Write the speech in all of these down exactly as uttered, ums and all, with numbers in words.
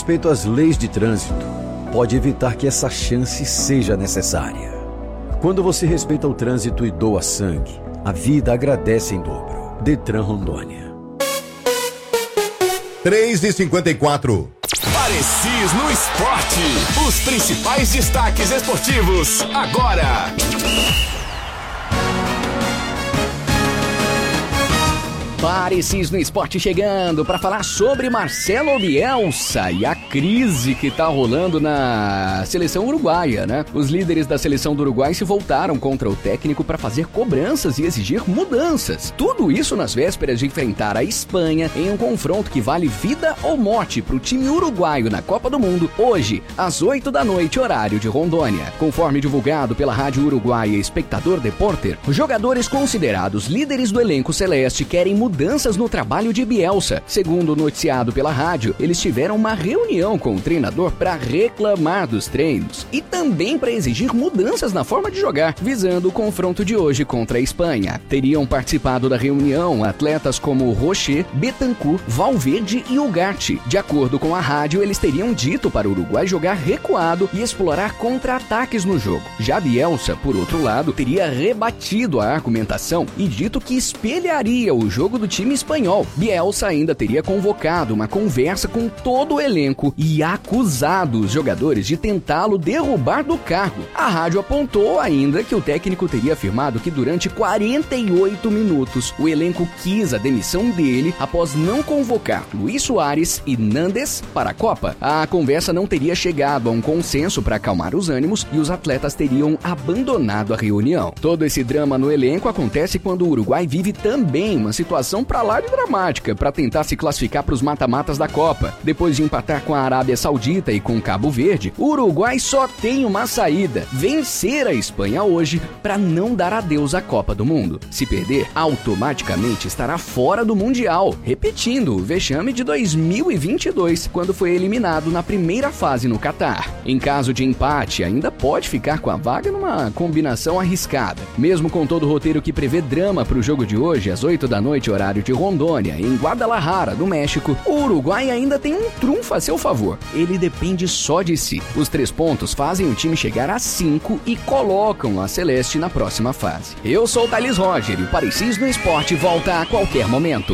respeito às leis de trânsito, pode evitar que essa chance seja necessária. Quando você respeita o trânsito e doa sangue, a vida agradece em dobro. Detran Rondônia. três e cinquenta e quatro. Parecis no Esporte. Os principais destaques esportivos, agora. Parecis no Esporte chegando para falar sobre Marcelo Bielsa e a crise que tá rolando na seleção uruguaia, né? Os líderes da seleção do Uruguai se voltaram contra o técnico para fazer cobranças e exigir mudanças. Tudo isso nas vésperas de enfrentar a Espanha em um confronto que vale vida ou morte para o time uruguaio na Copa do Mundo, hoje, às oito da noite, horário de Rondônia. Conforme divulgado pela rádio uruguaia Espectador Deporter, os jogadores considerados líderes do elenco celeste querem mudar mudanças no trabalho de Bielsa. Segundo noticiado pela rádio, eles tiveram uma reunião com o treinador para reclamar dos treinos e também para exigir mudanças na forma de jogar, visando o confronto de hoje contra a Espanha. Teriam participado da reunião atletas como Rocher, Betancur, Valverde e Ugarte. De acordo com a rádio, eles teriam dito para o Uruguai jogar recuado e explorar contra-ataques no jogo. Já Bielsa, por outro lado, teria rebatido a argumentação e dito que espelharia o jogo do time espanhol. Bielsa ainda teria convocado uma conversa com todo o elenco e acusado os jogadores de tentá-lo derrubar do cargo. A rádio apontou ainda que o técnico teria afirmado que durante quarenta e oito minutos o elenco quis a demissão dele após não convocar Luis Suárez e Nandes para a Copa. A conversa não teria chegado a um consenso para acalmar os ânimos e os atletas teriam abandonado a reunião. Todo esse drama no elenco acontece quando o Uruguai vive também uma situação pra lá de dramática para tentar se classificar para os mata-matas da Copa. Depois de empatar com a Arábia Saudita e com Cabo Verde, o Uruguai só tem uma saída: vencer a Espanha hoje para não dar adeus à Copa do Mundo. Se perder, automaticamente estará fora do Mundial, repetindo o vexame de dois mil e vinte e dois, quando foi eliminado na primeira fase no Catar. Em caso de empate, ainda pode ficar com a vaga numa combinação arriscada. Mesmo com todo o roteiro que prevê drama para o jogo de hoje, às oito da noite, horário de Rondônia, em Guadalajara, no México, o Uruguai ainda tem um trunfo a seu favor. Ele depende só de si. Os três pontos fazem o time chegar a cinco e colocam a Celeste na próxima fase. Eu sou o Thales Roger e o Parecis no Esporte volta a qualquer momento.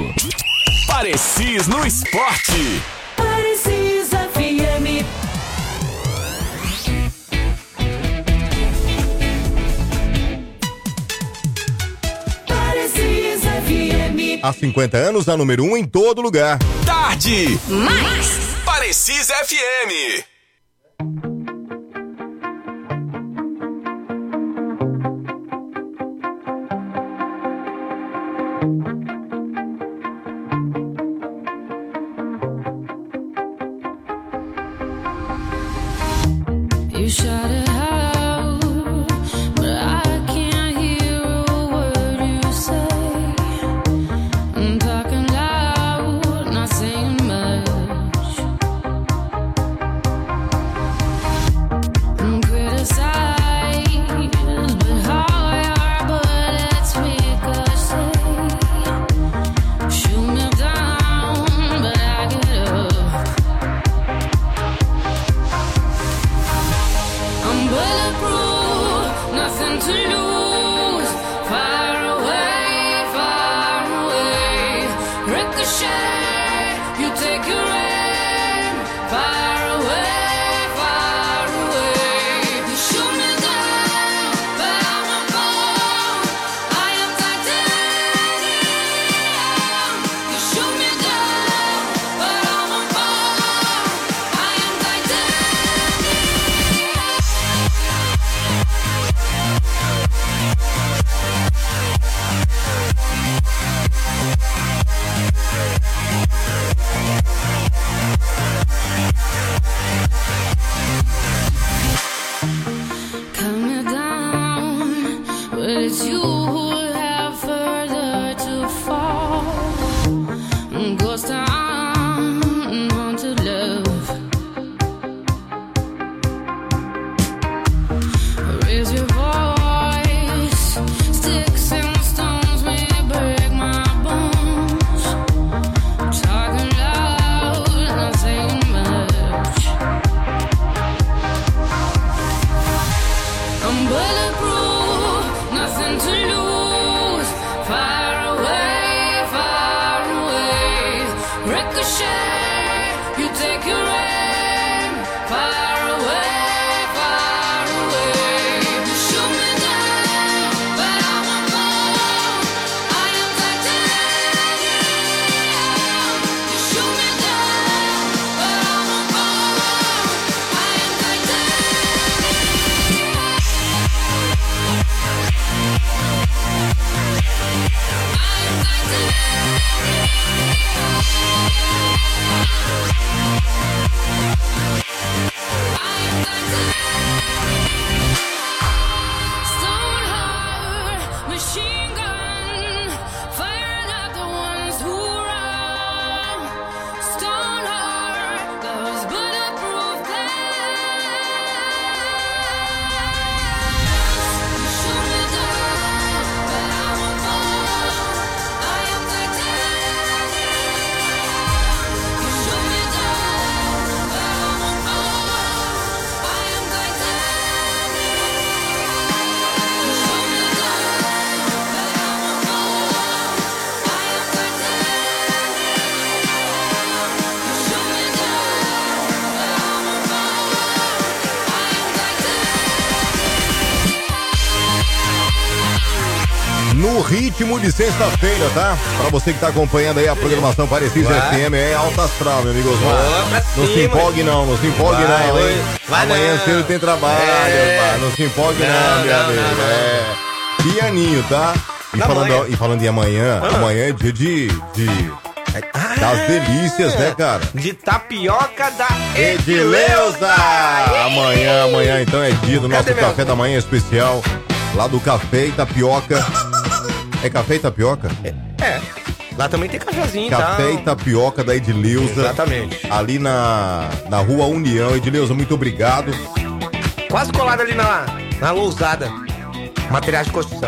Parecis no Esporte. Parecis F M. Há cinquenta anos, a número um em todo lugar. Tarde. Mais. Parecis F M. You shot it out, but I can't hear a word you say. I'm talking loud, not saying much. I'm criticized, but how your bullets ricochet. Shoot me down, but I get up. I'm ritmo de sexta-feira, tá? Pra você que tá acompanhando aí a programação Parecis F M, é alta astral, meu amigo Osmar. Não se empolgue não, não se empolgue Vai, não, hein? vai Amanhã não. cedo tem trabalho, É. pá. Não se empolgue não, Não, meu não, amigo. não, não. É. Pianinho, tá? E Da falando, manhã. e falando em amanhã, Ah. amanhã é dia de... de Ah, das delícias, né, cara? De tapioca da Edileuza! Amanhã, amanhã então é dia do nosso Cadê meu? café da manhã especial, lá do Café e Tapioca. É Café e Tapioca? É. Lá também tem cafezinho, Café então. e Tapioca da Edileuza. Exatamente. Ali na, na Rua União. Edileuza, muito obrigado. Quase colado ali na, na lousada. Materiais de construção.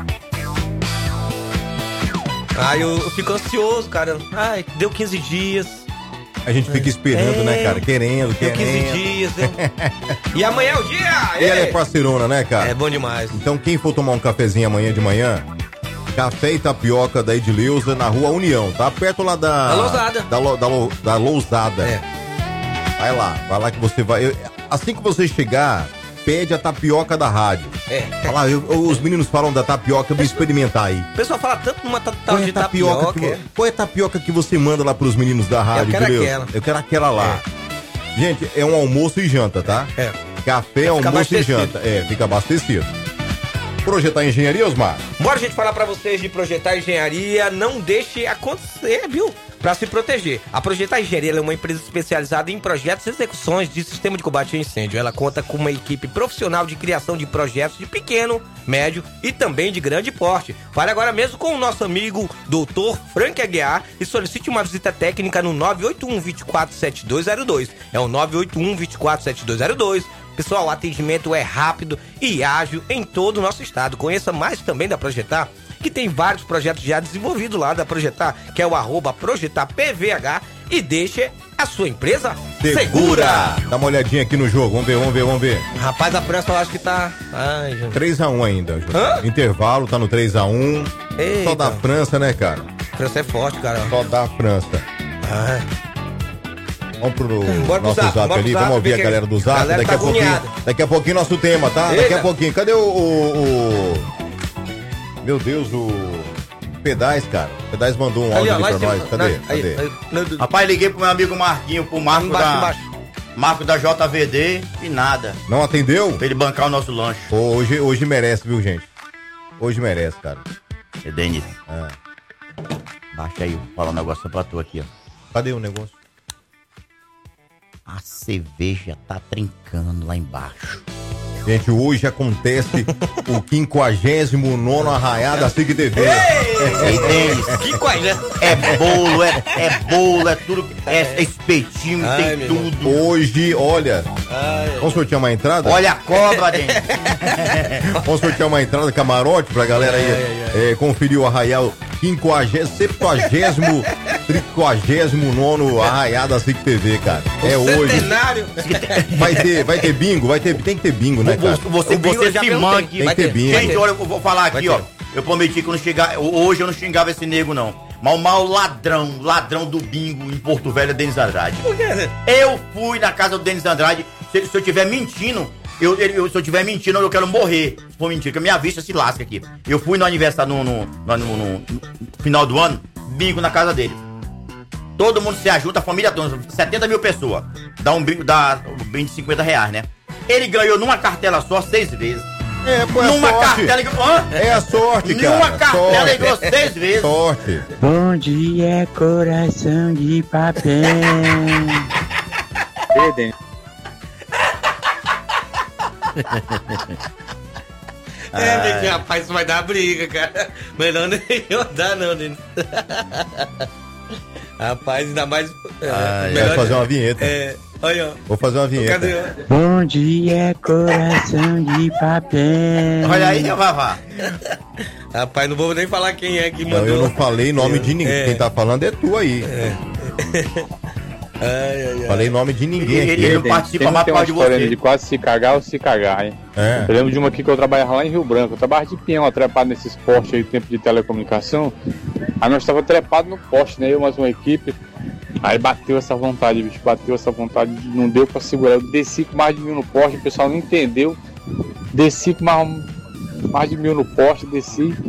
Ai, eu, eu fico ansioso, cara. Ai, deu quinze dias. A gente fica esperando, É. né, cara? Querendo, Deu quinze querendo. dias. Deu... E amanhã é o dia! E ela é Ei! parceirona, né, cara? É bom demais. Então, quem for tomar um cafezinho amanhã de manhã, Café e Tapioca da Edileuza na Rua União, tá? Perto lá da... Da Lousada. Da, lo- da, lo- da Lousada. É. Vai lá, vai lá que você vai... eu- assim que você chegar, pede a tapioca da rádio. É. Fala, eu- eu- os meninos falam da tapioca, eu vou experimentar aí. O pessoal fala tanto numa ta- tal Qual é, de a tapioca tapioca. que, é. vo- qual é a tapioca que você manda lá pros meninos da rádio, quero Edileuza? aquela. Eu quero aquela lá. Gente, é um almoço e janta, tá? É. Café, almoço e abastecido. janta. É, fica abastecido. Projetar Engenharia, Osmar? Bora, gente, falar pra vocês de Projetar Engenharia. Não deixe acontecer, viu? Pra se proteger. A Projetar Engenharia é uma empresa especializada em projetos e execuções de sistema de combate a incêndio. Ela conta com uma equipe profissional de criação de projetos de pequeno, médio e também de grande porte. Fale agora mesmo com o nosso amigo doutor Frank Aguiar e solicite uma visita técnica no nove oito um, dois quatro sete dois zero dois. É o nove oito um, dois quatro sete dois zero dois. Pessoal, o atendimento é rápido e ágil em todo o nosso estado. Conheça mais também da Projetar, que tem vários projetos já desenvolvidos lá da Projetar, que é o arroba ProjetarPVH, e deixe a sua empresa segura. Dá uma olhadinha aqui no jogo, vamos ver, vamos ver, vamos ver. Rapaz, a França eu acho que tá... Ai, gente. três a um ainda, Júnior. Hã? Intervalo, tá no três a um. Eita. Só da França, né, cara? A França é forte, cara. Só da França. Ai. Vamos pro Bora pro nosso zap, zap, bora pro ali, zap, vamos ouvir a porque galera do zap. a galera Daqui tá a pouquinho. agoniada. Daqui a pouquinho nosso tema, tá? Daqui Eita. a pouquinho. Cadê o, o- o- Meu Deus, o. Pedais, cara. O Pedais mandou um áudio ali, lá pra em cima. nós. Cadê? Na- aí, Cadê? aí, no- Rapaz, liguei pro meu amigo Marquinho, pro Marco Embaixo, da... embaixo. Marco da J V D e nada. Não atendeu? Pra ele bancar o nosso lanche. Pô, hoje, hoje merece, viu, gente? Hoje merece, cara. É, Denis. É. Baixa aí, vou falar um negócio pra tu aqui, ó. Cadê o negócio? A cerveja tá trincando lá embaixo. Gente, hoje acontece o quinquagésimo nono Arraiada da SIC T V. Ei, Denis, Que coisa, né? é bolo, é, é bolo, é tudo, é, é espetinho, Ai, tem meu tudo. Hoje, olha, vamos sortear uma entrada? Olha a cobra, Denis. Vamos sortear uma entrada camarote pra galera aí é, conferir o Arraial quinquagésimo, septuagésimo, tricquagésimo nono Arraiada da SIC T V, cara. É hoje. Centenário. Vai ter, vai ter bingo, vai ter, tem que ter bingo, né, cara? Você, O bingo você já se perguntei. manque. Tem Vai que ter ter, bingo. vai Gente, ter. olha, eu vou falar aqui, Vai ó. ter. Eu prometi que eu não xingar. Hoje eu não xingava esse nego, não. Mas o mau ladrão, ladrão do bingo em Porto Velho é Denis Andrade. Por quê? Eu fui na casa do Denis Andrade. Se, se eu tiver mentindo, eu, eu- se eu tiver mentindo, eu quero morrer. Se for mentira, que a minha vista se lasca aqui. Eu fui no aniversário, no, no, no- no- no final do ano, bingo na casa dele. Todo mundo se ajuda, a família toda, setenta mil pessoas. Dá um bingo, dá um bingo de cinquenta reais, né? Ele ganhou numa cartela só seis vezes. É, pô, é numa sorte. cartela, ele ganhou. Hã? É a sorte, cara. Numa cartela Sorte. ele ganhou seis vezes. Sorte. Bom dia, coração de papel. Perdem. É, gente, rapaz, isso vai dar briga, cara. Melhor nem eu dar, não, Denis. Rapaz, ainda mais. É, Vai fazer uma vinheta. É, olha, ó. Vou fazer uma vinheta. Cadê? Bom dia, coração de papel. Olha aí, ó, Vavá. Rapaz, não vou nem falar quem é que Não, mandou. eu não falei nome de ninguém. É. Quem tá falando é tu aí. Ai, ai, ai. Falei nome de ninguém Ele, aqui. ele não participa Sempre mais tem por uma causa de história você. de quase se cagar ou se cagar, hein? É. Eu lembro de uma aqui que eu trabalhava lá em Rio Branco. Eu trabalhava de peão, trepado nesses postes aí, tempo de telecomunicação. Aí nós estávamos trepados no poste, né? Eu mais uma equipe. Aí bateu essa vontade, bicho. Bateu essa vontade, não deu pra segurar. Eu desci com mais de mil no poste, o pessoal não entendeu. Desci com mais, mais de mil no poste, desci.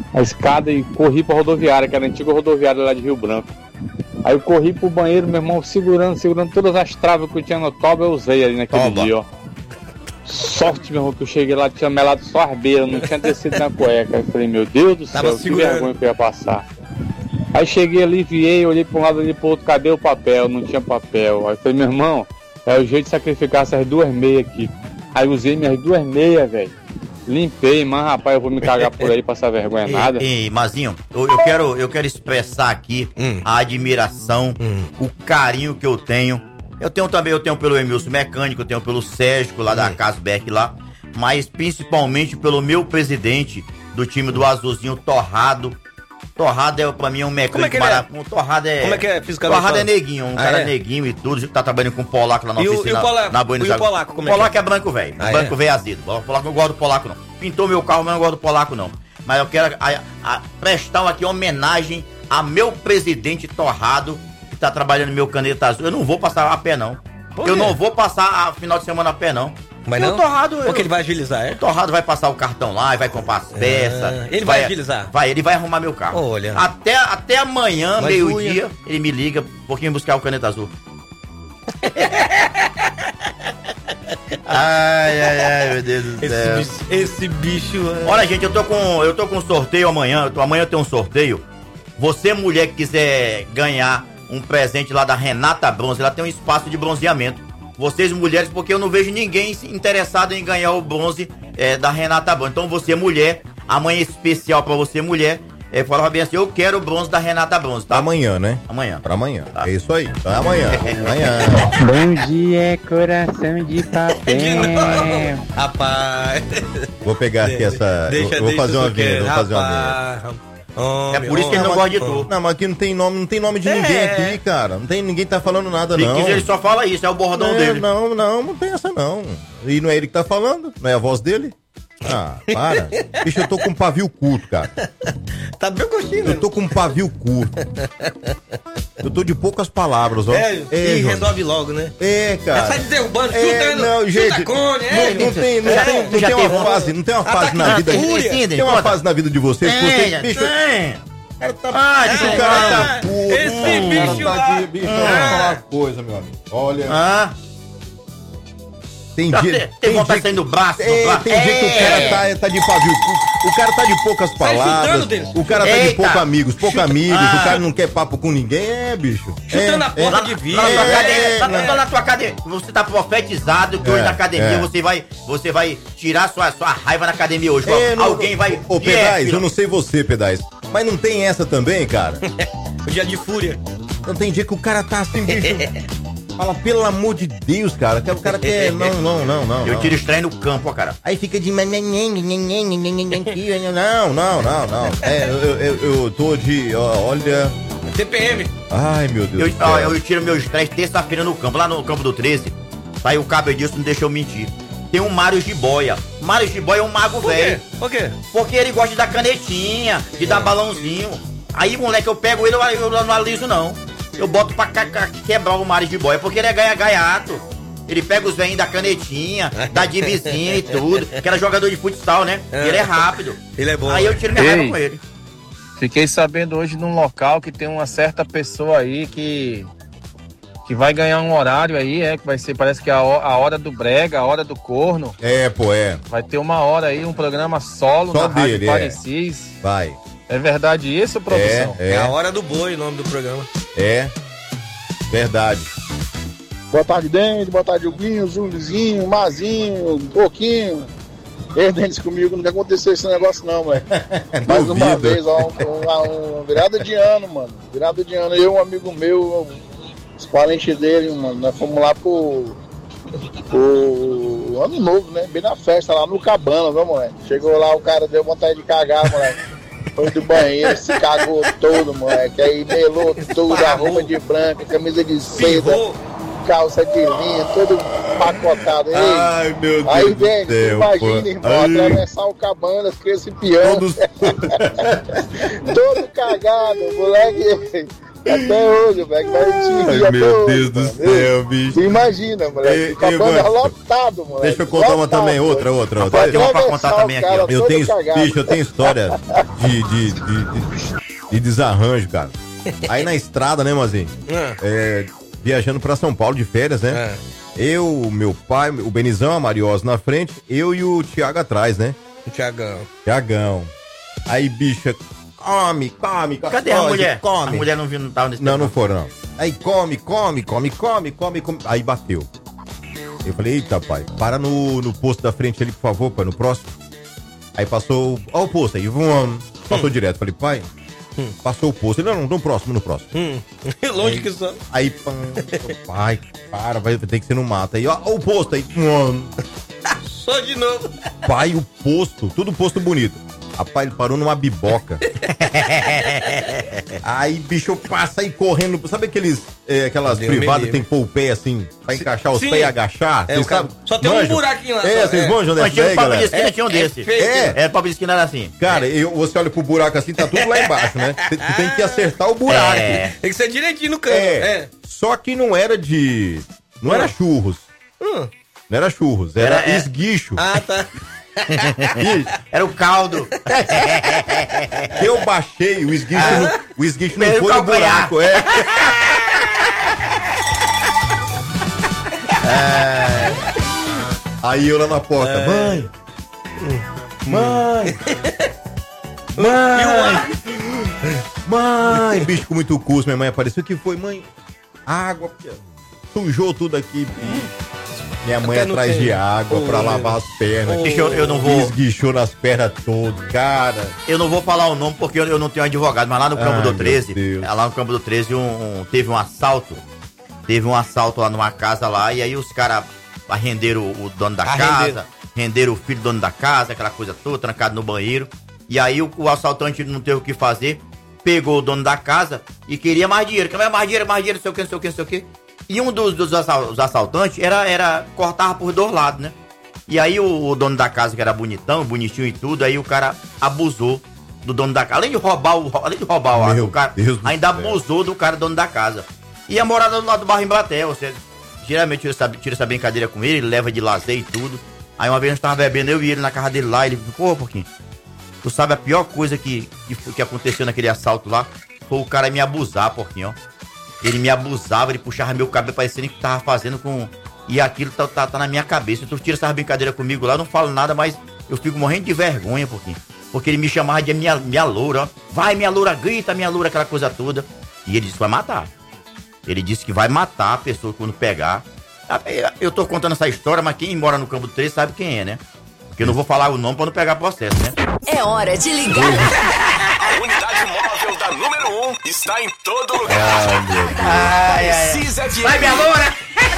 a escada e corri pra rodoviária, que era a antiga rodoviária lá de Rio Branco. Aí eu corri pro banheiro, meu irmão, segurando, segurando todas as travas que eu tinha no toba, eu usei ali naquele Toba. dia, ó. Sorte, meu irmão, que eu cheguei lá, tinha melado só as beiras, não tinha descido na cueca. Aí eu falei, meu Deus do Tava céu, que segurando. vergonha que eu ia passar. Aí cheguei ali, viei, olhei pra um lado, olhei pro outro, cadê o papel? Não tinha papel. Aí eu falei, meu irmão, é o jeito de sacrificar essas duas meias aqui. Aí usei minhas duas meias, velho. Limpei, mas rapaz, eu vou me cagar por aí, passar vergonha nada. Ei, ei, Mazinho, eu, eu quero, eu quero expressar aqui Hum. a admiração, Hum. o carinho que eu tenho. Eu tenho também, eu tenho pelo Emilson Mecânico, eu tenho pelo Sérgio, lá da Hum. Casbeck lá, mas principalmente pelo meu presidente do time do Azulzinho, Torrado. Torrado é, pra mim, um mecânico Como é que ele é? maravilhoso. Torrado é... Como é que é fisicamente Torrado é falando? neguinho, um Ah, cara é? neguinho e tudo, tá trabalhando com o Polaco lá na E o- oficina, e o Polaco? na Buenos E o Aires. Polaco, como é O que Polaco é? é branco velho, Ah, branco é? velho azedo. O Polaco não gosta do Polaco não. Pintou meu carro, mas não gosto do Polaco não. Mas eu quero a- a- prestar aqui homenagem a meu presidente Torrado, que tá trabalhando no meu caneta azul. Eu não vou passar a pé não. Por Eu quê? não vou passar a final de semana a pé não. Mas E não? o Torrado... eu- Porque ele vai agilizar, é? o Torrado vai passar o cartão lá e vai comprar as peças. ele vai agilizar? Vai, ele vai arrumar meu carro. Olha. Até, até amanhã, Mas meio-dia, ele me liga, um pouquinho buscar o caneta azul. Ai, ai, ai, meu Deus do Esse céu. bicho, esse bicho é... Olha, gente, eu tô com eu tô com um sorteio amanhã. Eu tô- amanhã eu tenho um sorteio. Você, mulher que quiser ganhar um presente lá da Renata Bronze, ela tem um espaço de bronzeamento. Vocês, mulheres, porque eu não vejo ninguém se- interessado em ganhar o bronze é, da Renata Bronze. Então, você, mulher, amanhã é especial pra você, mulher. É, falava bem assim, eu quero o bronze da Renata Bronze, tá? Amanhã, né? Amanhã. Pra amanhã. Tá. É isso aí. Então é amanhã. amanhã. Bom dia, coração de papel. Rapaz... Vou pegar aqui essa. Deixa, eu vou deixa fazer uma isso que é, venda, vou fazer uma venda. rapaz. Homem, É por isso que ele não homem. gosta de tu. Não, mas aqui não tem nome, não tem nome de ninguém É. aqui, cara. Não tem ninguém tá falando nada, Se não. quiser, ele só fala isso, é o bordão não, dele. não, não, não tem essa não. E não é ele que tá falando, não é a voz dele? Ah, para. Bicho, eu tô com um pavio curto, cara. Tá bem curtindo, né? Eu tô com um pavio curto. Eu tô de poucas palavras, ó. É, e João. resolve logo, né? É, cara. Sai derrubando, É, chutando, não, chuta gente, cone, é. não, não tem, não Já- tem, não já tem teve uma um- fase, não tem uma fase na Ataque vida. de fúria. Tem uma fase na vida de vocês que vocês, Tem, bicho, tem. cara tá, Ah, bicho, tem, o cara ah, tá puto. esse hum, bicho o cara tá lá. de bicho, eu vou falar uma coisa, meu amigo. Olha, Ah, tem tem, dia, tem vontade dia de sair do braço, do É, braço. tem dia que o cara tá, tá de pavio curto. O cara tá de poucas palavras. chutando, Denis. O cara tá de Eita. poucos amigos, poucos amigos. Ah. O cara não quer papo com ninguém, é, bicho. Chutando é, a porta é. de vida. Lá na tua É, academia, é, lá, né? lá na tua academia, você tá profetizado que hoje É, na academia é. você vai, você vai tirar sua, sua raiva na academia hoje. É, não- Alguém vai. Ô, que é, Pedais, filho? eu não sei você, Pedais. Mas não tem essa também, cara? O dia de fúria. Não tem dia que o cara tá assim, bicho. Fala, pelo amor de Deus, cara. Que o cara quer. Não, não, não, não. Eu não. tiro estranho no campo, ó, cara. Aí fica de. Não, não, não, não. É, eu, eu, eu tô de. ó, Olha. T P M. Ai, meu Deus Eu, do céu. ó, eu tiro meu estresse terça-feira no campo, lá no campo do treze. Aí o cabo disso não deixou eu mentir. Tem um Mário Jiboia. Mário Jiboia é um mago Por quê? velho. Por quê? Porque ele gosta de dar canetinha, de dar balãozinho. Aí, moleque, eu pego ele, eu, eu não aliso, não. Eu boto pra ca- ca- quebrar o Mário Jiboia, porque ele é gaia gaiato. Ele pega os velhinhos da canetinha, da divisinha e tudo. Que era jogador de futsal, né? E ele é rápido. Ele é bom. Aí eu tiro minha raiva Ei. com ele. Fiquei sabendo hoje num local que tem uma certa pessoa aí que que vai ganhar um horário aí, é que vai ser, parece que a, ho- a hora do brega, a hora do corno. É, pô, é. Vai ter uma hora aí, um programa solo Só na Rádio dele, é. Parecis. Vai. É verdade isso, produção? É, É a é, hora do boi, o nome do programa. é. Verdade. Boa tarde, Dente. Boa tarde, Huguinho, Julizinho, Mazinho, Pouquinho. Ei, Denis, comigo nunca aconteceu esse negócio não, velho. Mais uma Duvido. vez, ó, um, um, um virada de ano, mano. Virada de ano. Eu, um amigo meu, os parentes dele, mano, nós fomos lá pro, pro ano novo, né? Bem na festa, lá no Cabana, viu, moleque? Chegou lá, o cara deu vontade de cagar, moleque. Foi do banheiro, se cagou todo, moleque. Aí melou tudo, a roupa de branco, camisa de seda, Pirrou. calça de linha, todo empacotado. Ei, Ai, meu Deus aí, do Denis, céu, imagina, pô. irmão, Ai, atravessar o Cabanas com esse peão, todos... todo cagado, moleque. Até hoje, moleque, vai te rir Ai, até meu hoje, Deus do mano. céu, bicho. Tu imagina, moleque, Ei, o Cabana ei, Gosto. lotado, moleque. Deixa eu contar uma lotado. também, outra, outra, outra. Pra Tem uma pra atravessar contar o também aqui, cara ó. Eu todo tenho, cagado. bicho, eu tenho história de, de, de, de, de desarranjo, cara. Aí na estrada, né, Mozinho? É, viajando pra São Paulo de férias, né? É. Eu, meu pai, o Benizão, a Mariosa na frente, eu e o Thiago atrás, né? O Thiagão. Thiagão. Aí, bicha, come, come, come. Cadê a mulher? Come. A mulher não viu, não tava nesse Não, tempo. não foram, não. Aí, come, come, come, come, come, come. Aí bateu. Eu falei, eita, pai, para no, no posto da frente ali, por favor, pai, no próximo. Aí passou, ó o posto aí, vamos, passou hum. direto. Falei, pai, hum. passou o posto. Ele, não, não, no próximo, no próximo. Hum. Longe aí, que só. Aí, pam, pai, para, vai ter que ser no mato. Aí, ó, ó o posto aí. Hum. Só de novo. Pai, o posto, tudo posto bonito. Rapaz, ele parou numa biboca. Aí, bicho, passa aí correndo. Sabe aqueles, é, aquelas Deus privadas que tem que pôr o pé assim, pra encaixar os Sim. pés e agachar? É, sabe? Só tem manjam? um buraquinho lá. É, vocês manjam dessa Tinha daí, um papo galera? de esquina, tinha um desse. É, é. Era papo de esquina, era assim. Cara, eu, você olha pro buraco assim, tá tudo lá embaixo, né? Você tem que acertar o buraco. É. Tem que ser direitinho no canto. É. é. Só que não era de... Não hum. era churros. Hum. Não era churros, era, era esguicho. Ah, tá. Era o caldo. Eu baixei, o esguicho ah, não, o esguicho não foi no buraco. É. É. Aí eu lá na porta, é. mãe, mãe, mãe, mãe, bicho com muito custo, minha mãe apareceu, que foi, mãe? Água, sujou tudo aqui, bicho. Minha mãe Até atrás de água oh, pra lavar as pernas. Oh, eu, eu não vou. Esguichou nas pernas todas, cara. Eu não vou falar o nome porque eu, eu não tenho advogado, mas lá no Campo Ai, do treze, lá no Campo do treze um, um, teve um assalto. Teve um assalto lá numa casa lá, e aí os caras renderam o, o dono da a casa, renderam. renderam o filho do dono da casa, aquela coisa toda, trancado no banheiro. E aí o, o assaltante não teve o que fazer, pegou o dono da casa e queria mais dinheiro. Quer mais dinheiro, mais dinheiro, não sei o que, não sei o que, não sei o que. E um dos, dos assaltantes era, era cortava por dois lados, né? E aí o, o dono da casa, que era bonitão, bonitinho e tudo, aí o cara abusou do dono da casa. Além de roubar o, além de roubar o, o cara, Deus ainda abusou do cara, dono da casa. E a morada do lado do bairro Embratel, você geralmente tira essa, tira essa brincadeira com ele, ele leva de lazer e tudo. Aí uma vez a gente tava bebendo, eu e ele na casa dele lá, ele ficou, pô, Porquinho, tu sabe a pior coisa que, que, que aconteceu naquele assalto lá? Foi o cara me abusar, Porquinho, ó. Ele me abusava, ele puxava meu cabelo parecendo que tava fazendo com... E aquilo tá, tá, tá na minha cabeça. Tu tira essa brincadeira comigo lá, eu não falo nada, mas eu fico morrendo de vergonha, porque, porque ele me chamava de minha, minha loura, ó. Vai, minha loura, grita, minha loura, aquela coisa toda. E ele disse que vai matar. Ele disse que vai matar a pessoa quando pegar. Eu tô contando essa história, mas quem mora no Campo do treze sabe quem é, né? Porque eu não vou falar o nome pra não pegar processo, né? É hora de ligar. A unidade móvel da número um está em todo lugar. Precisa de... Vai, minha loura!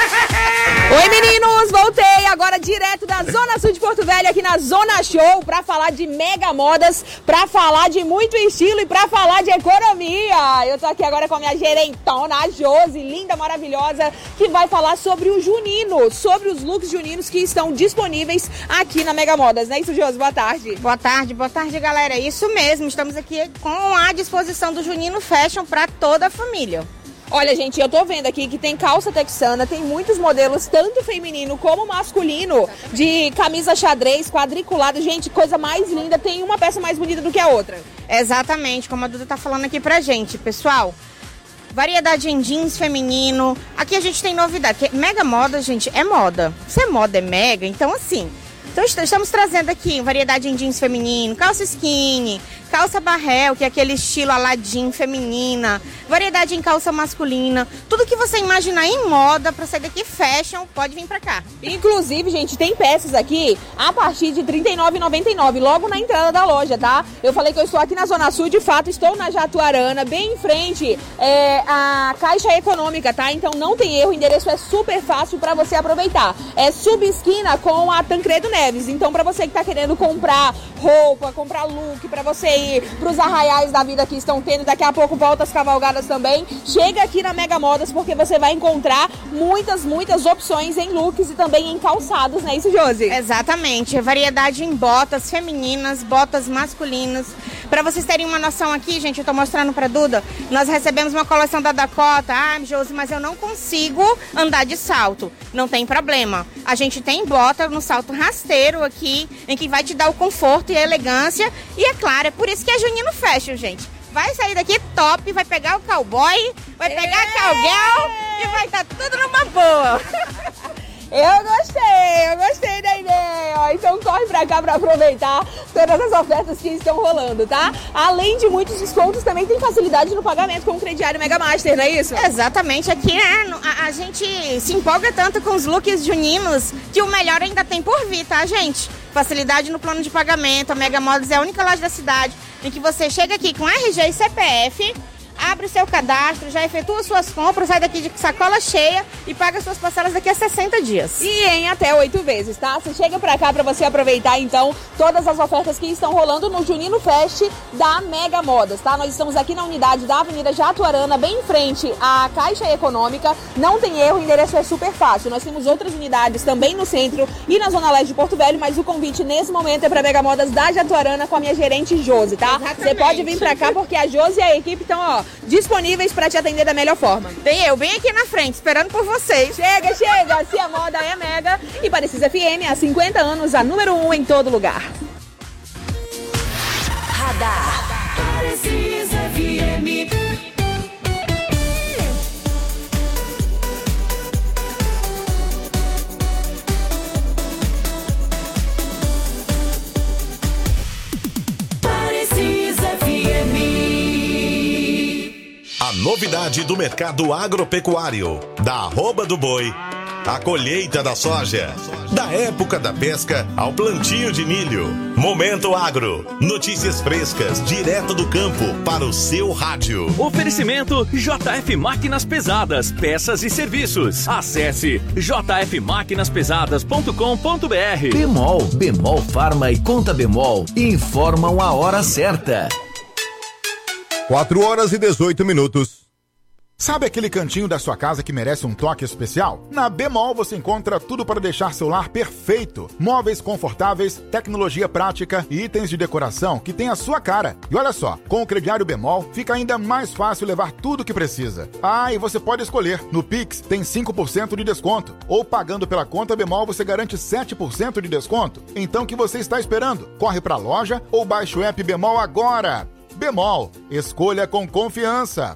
Oi, meninos! Voltei agora direto da Zona Sul de Porto Velho, aqui na Zona Show, pra falar de mega modas, pra falar de muito estilo e pra falar de economia. Eu tô aqui agora com a minha gerentona, a Josi, linda, maravilhosa, que vai falar sobre o junino, sobre os looks juninos que estão disponíveis aqui na Mega Modas. Não é isso, Josi? Boa tarde. Boa tarde, boa tarde, galera. Isso mesmo, estamos aqui com a disposição do Junino Fashion pra toda a família. Olha, gente, eu tô vendo aqui que tem calça texana, tem muitos modelos, tanto feminino como masculino, de camisa xadrez, quadriculada. Gente, coisa mais linda, tem uma peça mais bonita do que a outra. Exatamente, como a Duda tá falando aqui pra gente, pessoal. Variedade em jeans feminino. Aqui a gente tem novidade. Mega moda, gente, é moda. Se é moda, é mega, então assim... Então estamos trazendo aqui variedade em jeans feminino, calça skinny, calça barrel, que é aquele estilo Aladdin feminina, variedade em calça masculina, tudo que você imaginar em moda pra sair daqui fashion, pode vir pra cá. Inclusive, gente, tem peças aqui a partir de trinta e nove reais e noventa e nove centavos, logo na entrada da loja, tá? Eu falei que eu estou aqui na Zona Sul, de fato, estou na Jatuarana, bem em frente é, a Caixa Econômica, tá? Então não tem erro, o endereço é super fácil pra você aproveitar. É sub-esquina com a Tancredo Neves. Então, pra você que tá querendo comprar roupa, comprar look, pra você ir pros arraiais da vida que estão tendo, daqui a pouco volta as cavalgadas também, chega aqui na Mega Modas, porque você vai encontrar muitas, muitas opções em looks e também em calçados, não é isso, Josi? Exatamente, variedade em botas femininas, botas masculinas. Pra vocês terem uma noção aqui, gente, eu tô mostrando pra Duda, nós recebemos uma coleção da Dakota. Ah, Josi, mas eu não consigo andar de salto. Não tem problema. A gente tem bota no salto rasteiro aqui, em que vai te dar o conforto e a elegância. E é claro, é por isso que é Junino Fashion, gente. Vai sair daqui top, vai pegar o cowboy, vai pegar a cowgirl e vai estar tudo numa boa. Eu gostei, eu gostei da ideia. Ó, então corre pra cá pra aproveitar todas as ofertas que estão rolando, tá? Além de muitos descontos, também tem facilidade no pagamento com o crediário Mega Master, não é isso? Exatamente, aqui né, a, a gente se empolga tanto com os looks juninos que o melhor ainda tem por vir, tá, gente? Facilidade no plano de pagamento, a Mega Modas é a única loja da cidade em que você chega aqui com R G e C P F, abre o seu cadastro, já efetua suas compras, sai daqui de sacola cheia e paga suas parcelas daqui a sessenta dias. E em até oito vezes, tá? Você chega pra cá pra você aproveitar, então, todas as ofertas que estão rolando no Junino Fest da Mega Modas, tá? Nós estamos aqui na unidade da Avenida Jatuarana, bem em frente à Caixa Econômica. Não tem erro, o endereço é super fácil. Nós temos outras unidades também no centro e na Zona Leste de Porto Velho, mas o convite nesse momento é pra Mega Modas da Jatuarana com a minha gerente Josi, tá? Exatamente. Você pode vir pra cá porque a Josi e a equipe estão, ó, disponíveis pra te atender da melhor forma. Tem eu bem aqui na frente, esperando por vocês. Chega, chega! Se a moda é Mega e Parecis F M há cinquenta anos, a número um em todo lugar. Radar. Parecis F M. Parecis F M. A novidade do mercado agropecuário, da arroba do boi, a colheita da soja, da época da pesca ao plantio de milho. Momento Agro, notícias frescas, direto do campo para o seu rádio. Oferecimento J F Máquinas Pesadas, peças e serviços. Acesse j f máquinas pesadas ponto com ponto b r. Bemol, Bemol Farma e Conta Bemol informam a hora certa. quatro horas e dezoito minutos. Sabe aquele cantinho da sua casa que merece um toque especial? Na Bemol você encontra tudo para deixar seu lar perfeito. Móveis confortáveis, tecnologia prática e itens de decoração que tem a sua cara. E olha só, com o crediário Bemol fica ainda mais fácil levar tudo o que precisa. Ah, e você pode escolher. No Pix tem cinco por cento de desconto. Ou pagando pela conta Bemol você garante sete por cento de desconto. Então o que você está esperando? Corre para a loja ou baixe o app Bemol agora. Bemol, escolha com confiança.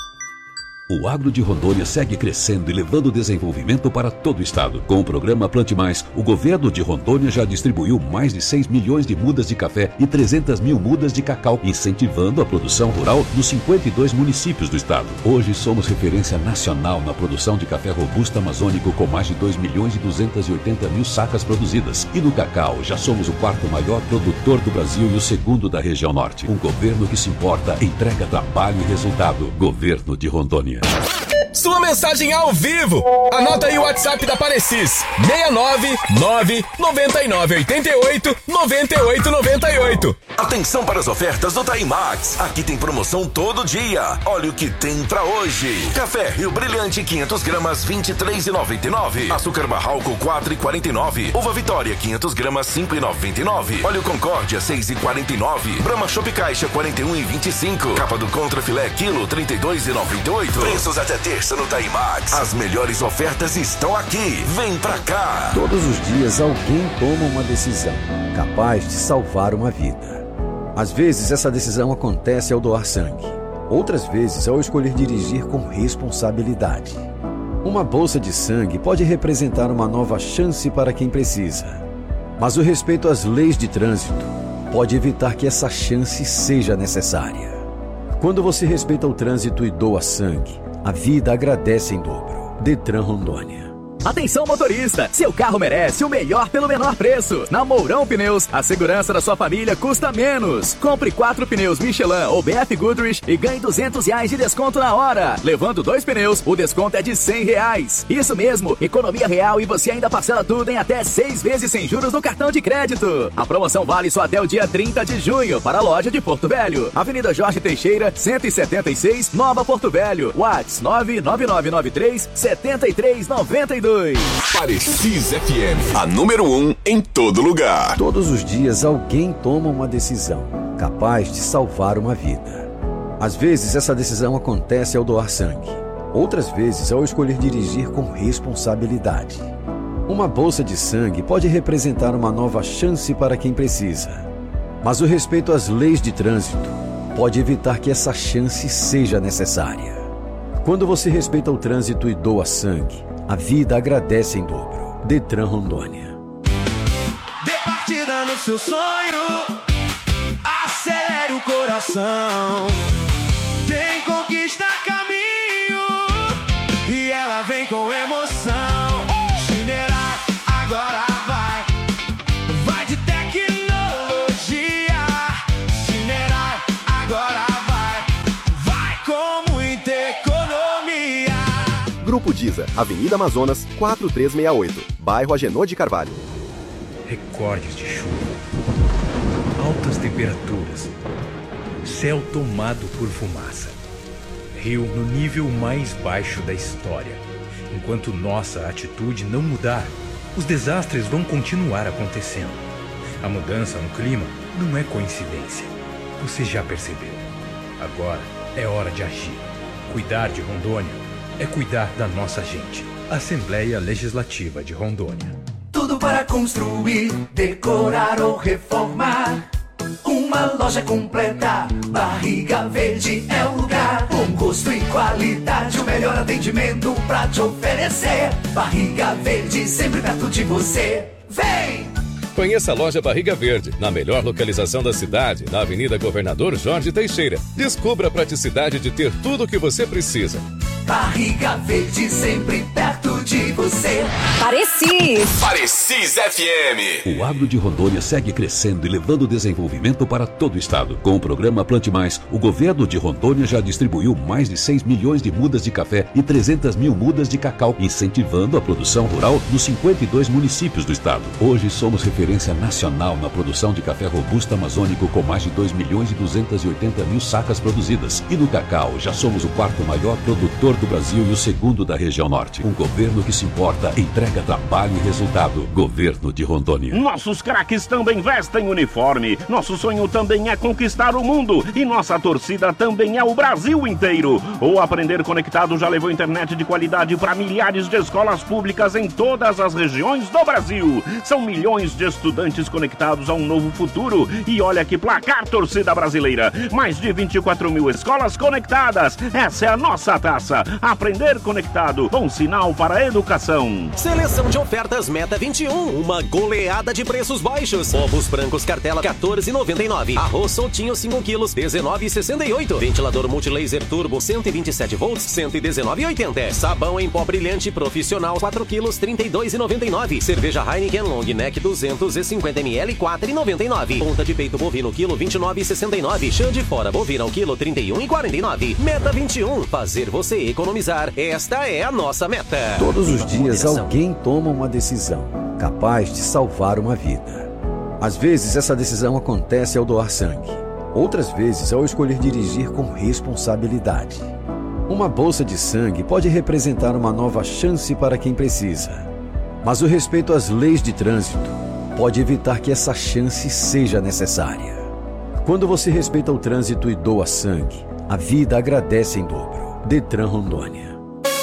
O agro de Rondônia segue crescendo e levando desenvolvimento para todo o estado. Com o programa Plante Mais, o governo de Rondônia já distribuiu mais de seis milhões de mudas de café e trezentas mil mudas de cacau, incentivando a produção rural nos cinquenta e dois municípios do estado. Hoje somos referência nacional na produção de café robusto amazônico com mais de dois milhões e duzentas e oitenta mil sacas produzidas. E no cacau, já somos o quarto maior produtor do Brasil e o segundo da região norte. Um governo que se importa, entrega trabalho e resultado. Governo de Rondônia. Sua mensagem ao vivo. Anota aí o WhatsApp da Parecis. seis nove nove nove nove oito oito nove oito nove oito. Atenção para as ofertas do Taimax. Aqui tem promoção todo dia. Olha o que tem pra hoje. Café Rio Brilhante quinhentas gramas vinte e três reais e noventa e nove centavos. Açúcar Barralco quatro reais e quarenta e nove centavos. Uva Vitória quinhentas gramas cinco reais e noventa e nove centavos. Óleo Concórdia seis reais e quarenta e nove centavos. Brahma Chopp Caixa quarenta e um reais e vinte e cinco centavos. Capa do Contra Filé quilo trinta e dois reais e noventa e oito centavos. Preços até terça no Taimax. As melhores ofertas estão aqui. Vem pra cá. Todos os dias alguém toma uma decisão capaz de salvar uma vida. Às vezes essa decisão acontece ao doar sangue. Outras vezes ao escolher dirigir com responsabilidade. Uma bolsa de sangue pode representar uma nova chance para quem precisa. Mas o respeito às leis de trânsito pode evitar que essa chance seja necessária. Quando você respeita o trânsito e doa sangue, a vida agradece em dobro. Detran Rondônia. Atenção motorista, seu carro merece o melhor pelo menor preço. Na Mourão Pneus, a segurança da sua família custa menos. Compre quatro pneus Michelin ou B F Goodrich e ganhe duzentos reais de desconto na hora. Levando dois pneus, o desconto é de cem reais. Isso mesmo, economia real e você ainda parcela tudo em até seis vezes sem juros no cartão de crédito. A promoção vale só até o dia trinta de junho para a loja de Porto Velho. Avenida Jorge Teixeira, cento e setenta e seis, Nova Porto Velho. WhatsApp nove nove nove nove três sete três nove dois. Parecis F M, a número um em todo lugar. Todos os dias alguém toma uma decisão capaz de salvar uma vida. Às vezes essa decisão acontece ao doar sangue. Outras vezes ao escolher dirigir com responsabilidade. Uma bolsa de sangue pode representar uma nova chance para quem precisa. Mas o respeito às leis de trânsito pode evitar que essa chance seja necessária. Quando você respeita o trânsito e doa sangue, a vida agradece em dobro. Detran Rondônia. Dê partida no seu sonho, acelere o coração. Tem conquista caminho e ela vem com emoção. Chinerar agora vai, vai de tecnologia. Chinerar agora vai, vai com muita economia. Grupo Diza, Avenida Amazonas, quatro três seis oito, bairro Agenor de Carvalho. Recordes de chuva, altas temperaturas, céu tomado por fumaça, rio no nível mais baixo da história. Enquanto nossa atitude não mudar, os desastres vão continuar acontecendo. A mudança no clima não é coincidência. Você já percebeu. Agora é hora de agir. Cuidar de Rondônia é cuidar da nossa gente. Assembleia Legislativa de Rondônia. Tudo para construir, decorar ou reformar. Uma loja completa, Barriga Verde é o lugar. Com gosto e qualidade, o melhor atendimento pra te oferecer. Barriga Verde, sempre perto de você. Vem! Conheça a loja Barriga Verde, na melhor localização da cidade, na Avenida Governador Jorge Teixeira. Descubra a praticidade de ter tudo o que você precisa. Barriga Verde, sempre perto de você. Parecis. Parecis F M. O agro de Rondônia segue crescendo e levando desenvolvimento para todo o estado. Com o programa Plante Mais, o governo de Rondônia já distribuiu mais de seis milhões de mudas de café e trezentas mil mudas de cacau, incentivando a produção rural nos cinquenta e dois municípios do estado. Hoje somos referência nacional na produção de café robusto amazônico, com mais de dois milhões e duzentas e oitenta mil sacas produzidas. E no cacau, já somos o quarto maior produtor do Brasil e o segundo da região norte. Um governo que se importa, entrega trabalho e resultado. Governo de Rondônia. Nossos craques também vestem uniforme. Nosso sonho também é conquistar o mundo. E nossa torcida também é o Brasil inteiro. O Aprender Conectado já levou internet de qualidade para milhares de escolas públicas em todas as regiões do Brasil. São milhões de estudantes conectados a um novo futuro. E olha que placar, torcida brasileira. Mais de vinte e quatro mil escolas conectadas. Essa é a nossa taça. Aprender Conectado, bom sinal para a educação. Seleção de ofertas Meta vinte e um, uma goleada de preços baixos. Ovos brancos cartela quatorze e noventa e nove. Arroz soltinho cinco quilos dezenove e sessenta e oito. Ventilador Multilaser Turbo cento e vinte e sete volts cento e dezenove e oitenta. Sabão em pó brilhante profissional quatro quilos trinta e dois e noventa e nove. Cerveja Heineken Long Neck duzentos e cinquenta mililitros quatro e noventa e nove. Ponta de peito bovino quilo vinte e nove e sessenta e nove. Chã de fora bovina ao quilo trinta e um e quarenta e nove. Meta vinte e um, fazer você economizar. Esta é a nossa meta. Todos os dias alguém toma uma decisão capaz de salvar uma vida. Às vezes essa decisão acontece ao doar sangue. Outras vezes ao escolher dirigir com responsabilidade. Uma bolsa de sangue pode representar uma nova chance para quem precisa. Mas o respeito às leis de trânsito pode evitar que essa chance seja necessária. Quando você respeita o trânsito e doa sangue, a vida agradece em dobro. Detran Rondônia.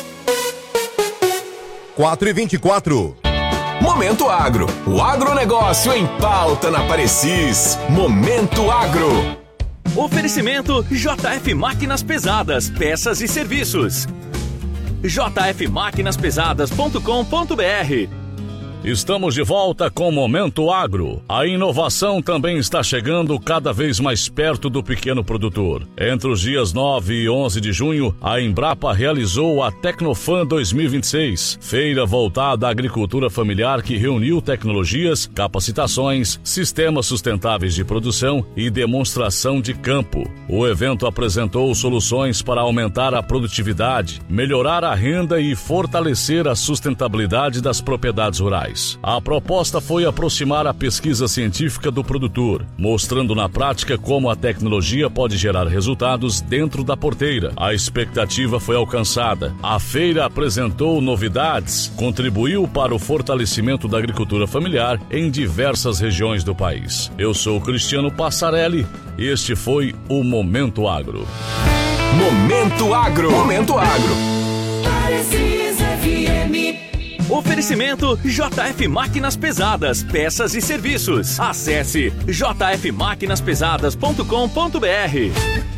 quatro e vinte e quatro. Momento Agro. O agronegócio em pauta na Parecis. Momento Agro. Oferecimento J F Máquinas Pesadas, peças e serviços. j f máquinas pesadas ponto com ponto b r. Estamos de volta com o Momento Agro. A inovação também está chegando cada vez mais perto do pequeno produtor. Entre os dias nove e onze de junho, a Embrapa realizou a Tecnofan dois mil e vinte e seis, feira voltada à agricultura familiar que reuniu tecnologias, capacitações, sistemas sustentáveis de produção e demonstração de campo. O evento apresentou soluções para aumentar a produtividade, melhorar a renda e fortalecer a sustentabilidade das propriedades rurais. A proposta foi aproximar a pesquisa científica do produtor, mostrando na prática como a tecnologia pode gerar resultados dentro da porteira. A expectativa foi alcançada. A feira apresentou novidades, contribuiu para o fortalecimento da agricultura familiar em diversas regiões do país. Eu sou Cristiano Passarelli e este foi o Momento Agro. Momento Agro. Momento Agro. Parecis F M. Oferecimento J F Máquinas Pesadas, peças e serviços. Acesse j f máquinas pesadas ponto com ponto b r.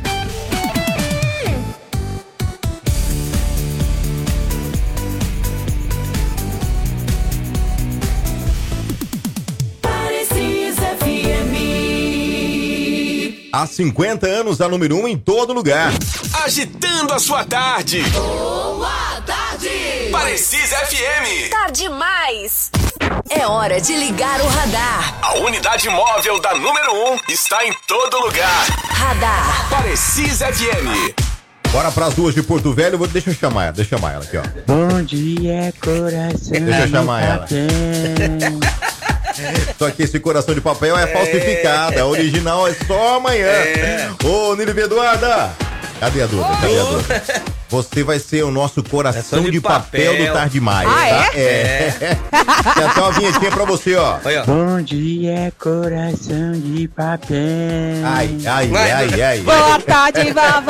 Há cinquenta anos, a número um em todo lugar. Agitando a sua tarde. Boa tarde. Parecis F M. Tá demais. É hora de ligar o radar. A unidade móvel da número um está em todo lugar. Radar. Parecis F M. Bora pras duas de Porto Velho. Vou, deixa eu chamar ela, deixa eu chamar ela aqui, ó. Bom dia, coração. Deixa eu chamar ela. Só que esse coração de papel é, é falsificado, a original é só amanhã. É. Ô, Nílio Eduarda, cadê a Duda? Cadê a Duda? Você vai ser o nosso coração é de, de papel. papel do Tarde Demais, ah, tá? É? É. Tem até uma vinhetinha pra você, ó. Bom dia, coração de papel. Ai, ai, ai, ai, ai. Boa tarde,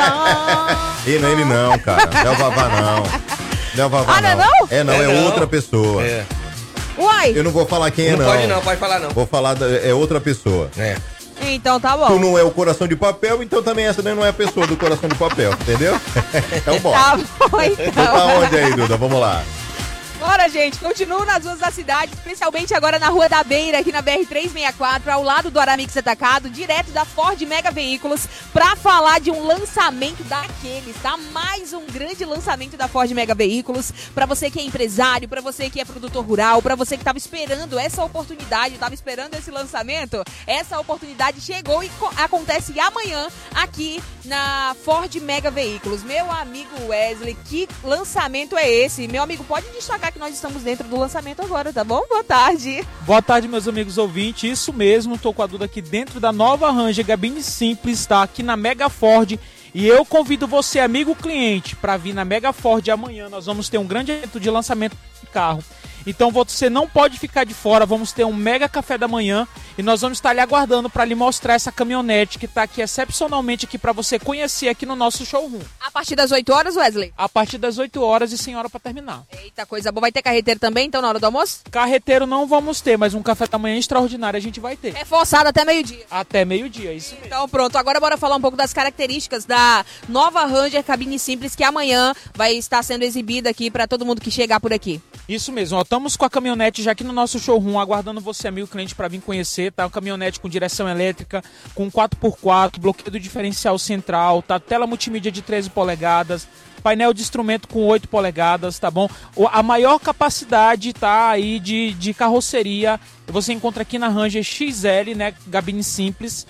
Vavá. E não é ele não, cara. Não é o Vavá, não. Não é o Vavá, ah, não. não. É não, é, é não. outra pessoa. É. Uai. Eu não vou falar quem é, não. Não pode não, pode falar não. Vou falar, da, é outra pessoa. É. Então tá bom. Tu não é o coração de papel, então também essa não é a pessoa do coração de papel, entendeu? Então bora. Tá bom, então. Então tá onde aí, Duda? Vamos lá. Bora, gente, continuo nas ruas da cidade, especialmente agora na Rua da Beira, aqui na B R trezentos e sessenta e quatro, ao lado do Aramix Atacado, direto da Ford Mega Veículos, pra falar de um lançamento daqueles, tá? Mais um grande lançamento da Ford Mega Veículos, pra você que é empresário, pra você que é produtor rural, pra você que tava esperando essa oportunidade, tava esperando esse lançamento, essa oportunidade chegou e acontece amanhã aqui na Ford Mega Veículos. Meu amigo Wesley, que lançamento é esse? Meu amigo, pode destacar que nós estamos dentro do lançamento agora, tá bom? Boa tarde. Boa tarde, meus amigos ouvintes. Isso mesmo, tô com a Duda aqui dentro da nova Ranger Gabine Simples, tá? Aqui na Mega Ford. E eu convido você, amigo cliente, para vir na Mega Ford amanhã. Nós vamos ter um grande evento de lançamento de carro. Então você não pode ficar de fora, vamos ter um mega café da manhã e nós vamos estar lhe aguardando para lhe mostrar essa caminhonete que está aqui excepcionalmente aqui para você conhecer aqui no nosso showroom. A partir das oito horas, Wesley? A partir das oito horas e sem hora para terminar. Eita, coisa boa. Vai ter carreteiro também, então, na hora do almoço? Carreteiro não vamos ter, mas um café da manhã extraordinário a gente vai ter. É forçado até meio-dia. Até meio-dia, isso mesmo. Então pronto, agora bora falar um pouco das características da nova Ranger Cabine Simples que amanhã vai estar sendo exibida aqui para todo mundo que chegar por aqui. Isso mesmo, ó, estamos com a caminhonete já aqui no nosso showroom, aguardando você, amigo cliente, para vir conhecer, tá? Uma caminhonete com direção elétrica, com quatro por quatro, bloqueio do diferencial central, tá? Tela multimídia de treze polegadas, painel de instrumento com oito polegadas, tá bom? A maior capacidade, tá, aí de, de carroceria, você encontra aqui na Ranger X L, né, gabine simples.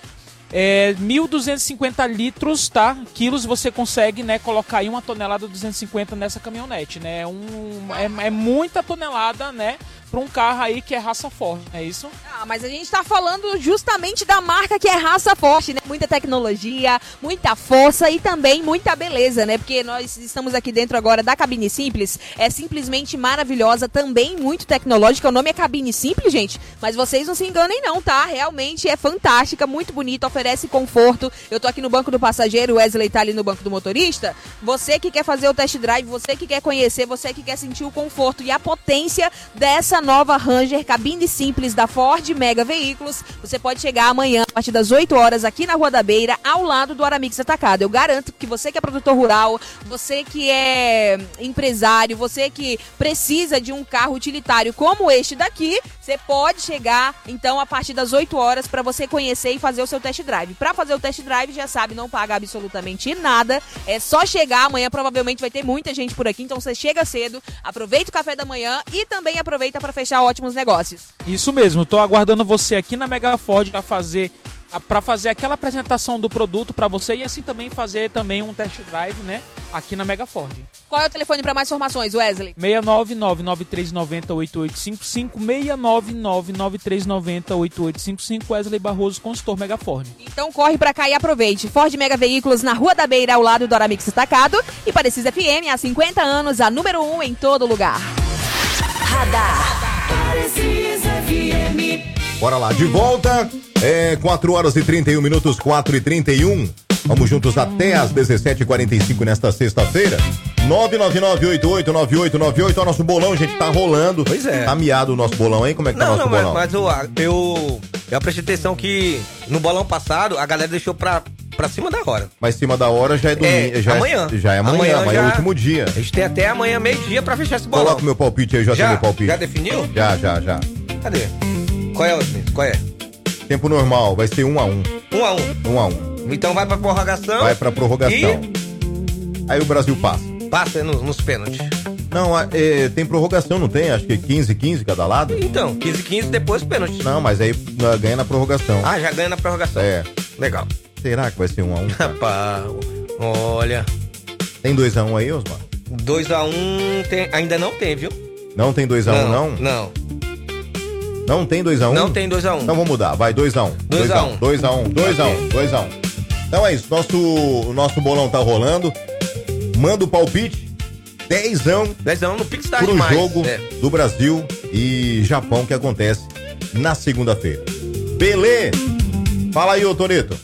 É, mil duzentos e cinquenta litros, tá? Quilos você consegue, né, colocar aí uma tonelada duzentos e cinquenta nessa caminhonete, né? Um, é, é muita tonelada, né? Para um carro aí que é raça forte, não é isso? Ah, mas a gente tá falando justamente da marca que é raça forte, né? Muita tecnologia, muita força e também muita beleza, né? Porque nós estamos aqui dentro agora da Cabine Simples, é simplesmente maravilhosa, também muito tecnológica. O nome é Cabine Simples, gente, mas vocês não se enganem não, tá? Realmente é fantástica, muito bonita, oferece conforto. Eu tô aqui no banco do passageiro, o Wesley tá ali no banco do motorista. Você que quer fazer o test drive, você que quer conhecer, você que quer sentir o conforto e a potência dessa nova Ranger Cabine Simples da Ford Mega Veículos, você pode chegar amanhã a partir das oito horas aqui na Rua da Beira, ao lado do Aramix Atacado. Eu garanto que você que é produtor rural, você que é empresário, você que precisa de um carro utilitário como este daqui, você pode chegar então a partir das oito horas para você conhecer e fazer o seu test drive. Para fazer o test drive, já sabe, não paga absolutamente nada, é só chegar. Amanhã provavelmente vai ter muita gente por aqui, então você chega cedo, aproveita o café da manhã e também aproveita para fechar ótimos negócios. Isso mesmo, tô aguardando você aqui na Mega Ford para fazer para fazer aquela apresentação do produto para você e assim também fazer também um test drive, né, aqui na Mega Ford. Qual é o telefone para mais informações, Wesley? seis nove nove, nove três nove zero, oito oito cinco cinco, seis nove nove, nove três nove zero, oito oito cinco cinco, Wesley Barroso, consultor Mega Ford. Então corre pra cá e aproveite. Ford Mega Veículos na Rua da Beira, ao lado do Aramix Atacado, e Parecis F M, há cinquenta anos, a número um em todo lugar. Radar. Parecis F M. Bora lá, de volta, é quatro horas e trinta e um minutos, quatro e trinta e um. Vamos juntos até às dezessete e quarenta e cinco nesta sexta-feira. nove nove nove oito oito nove oito nove oito, é o nosso bolão, gente, tá rolando. Pois é. Tá miado o nosso bolão, hein? Como é que tá o Não, nosso não, bolão? mas, mas eu, eu, eu prestei atenção que no bolão passado a galera deixou pra, pra cima da hora. Mas cima da hora já é domingo. É, já amanhã. É, já é amanhã, Amanhã amanhã é já- o último dia. A gente tem até amanhã, meio-dia, pra fechar esse bolão. Coloca o meu palpite aí, eu já, Já? tenho meu palpite. Já definiu? Já, já, já. Cadê? Qual é, Osmir? Qual é? Tempo normal, vai ser um a um. Um a um. Um a um. Então vai pra prorrogação. Vai pra prorrogação. E Aí o Brasil passa. passa no- nos pênaltis. Não, a- é, tem prorrogação, não tem? Acho que quinze, quinze cada lado. Então, quinze quinze, depois pênalti. Não, mas aí uh, ganha na prorrogação. Ah, já ganha na prorrogação. É. Legal. Será que vai ser um a um? Rapaz, olha. Tem dois a um aí, Osmar? dois a um tem, ainda não tem, viu? Não tem dois a um, não? Não. Não tem dois a um? Não tem dois a um. Então vamos mudar, vai, dois a um. dois a um. dois a um, dois a um, dois a um. Então é isso, nosso, o nosso bolão tá rolando. Manda o palpite. Dezão. Dezão no Pix tá pro demais. jogo É. do Brasil e Japão que acontece na segunda-feira. Belê? Fala aí, ô Toreto.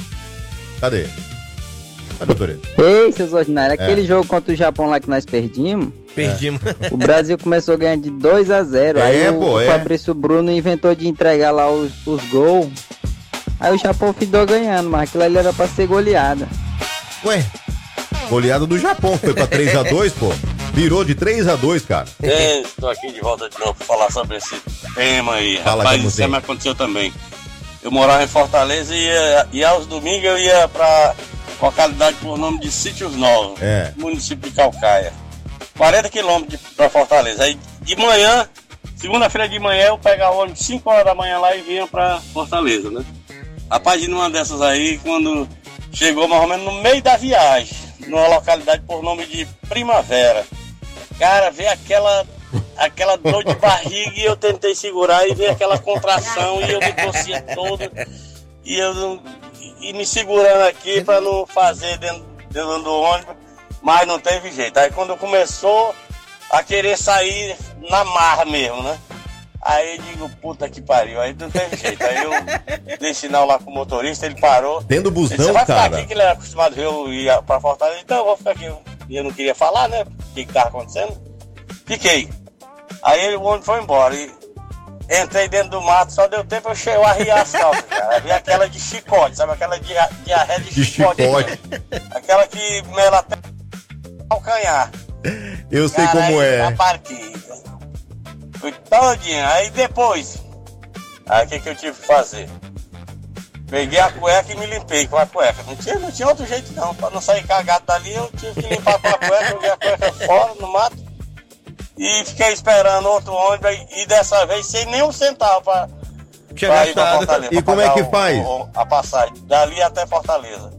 Cadê? Cadê o Toreto? Ei, seus ordinários, aquele É. jogo contra o Japão lá que nós perdimos. Perdimos. O Brasil começou a ganhar de dois a zero. É, aí pô, o é. Fabrício Bruno inventou de entregar lá os, os gols. Aí o Japão ficou ganhando, mas aquilo ali era pra ser goleada. Ué, goleada do Japão, foi pra três a dois, pô. Virou de três a dois, cara. É, estou aqui de volta de novo pra falar sobre esse tema aí. Fala, Rapaz, como isso tem. já me aconteceu também. Eu morava em Fortaleza e, ia, e aos domingos eu ia pra localidade por nome de Sítios Novos, É. município de Calcaia. quarenta quilômetros de- pra Fortaleza. Aí de manhã, segunda-feira de manhã, eu pegava o ônibus cinco horas da manhã lá e vinha pra Fortaleza, né? Rapaz, e numa dessas aí, quando chegou mais ou menos no meio da viagem, numa localidade por nome de Primavera, cara, veio aquela, aquela dor de barriga e eu tentei segurar e veio aquela contração e eu me torcia todo e eu não- e me segurando aqui pra não fazer dentro, dentro do ônibus, mas não teve jeito. Aí quando começou a querer sair na marra mesmo, né? Aí eu digo, puta que pariu, aí não teve jeito. Aí eu dei sinal lá pro motorista, ele parou. Dentro do Ele disse, busão, você vai ficar cara. aqui, que ele era acostumado a ver eu ir pra Fortaleza. Então eu vou ficar aqui. E eu não queria falar, né? O que que tava acontecendo. Fiquei. Aí ele, o ônibus foi embora. E entrei dentro do mato, só deu tempo eu, che- eu arriar as calças, cara. Vi aquela de chicote, sabe? Aquela dia- diarreia de, De chicote. chicote. Aquela que mela até o calcanhar. Eu sei Cara, como aí, é. na parquinha. Fui todinho. Aí depois, aí o que, que eu tive que fazer? Peguei a cueca e me limpei com a cueca. Não tinha, não tinha outro jeito não. Pra não sair cagado dali, eu tive que limpar com a cueca, joguei a cueca fora no mato. E fiquei esperando outro ônibus e dessa vez sem nenhum centavo pra, pra ir pra Fortaleza. E pra como é pagar que o- faz? o- a passagem, dali até Fortaleza.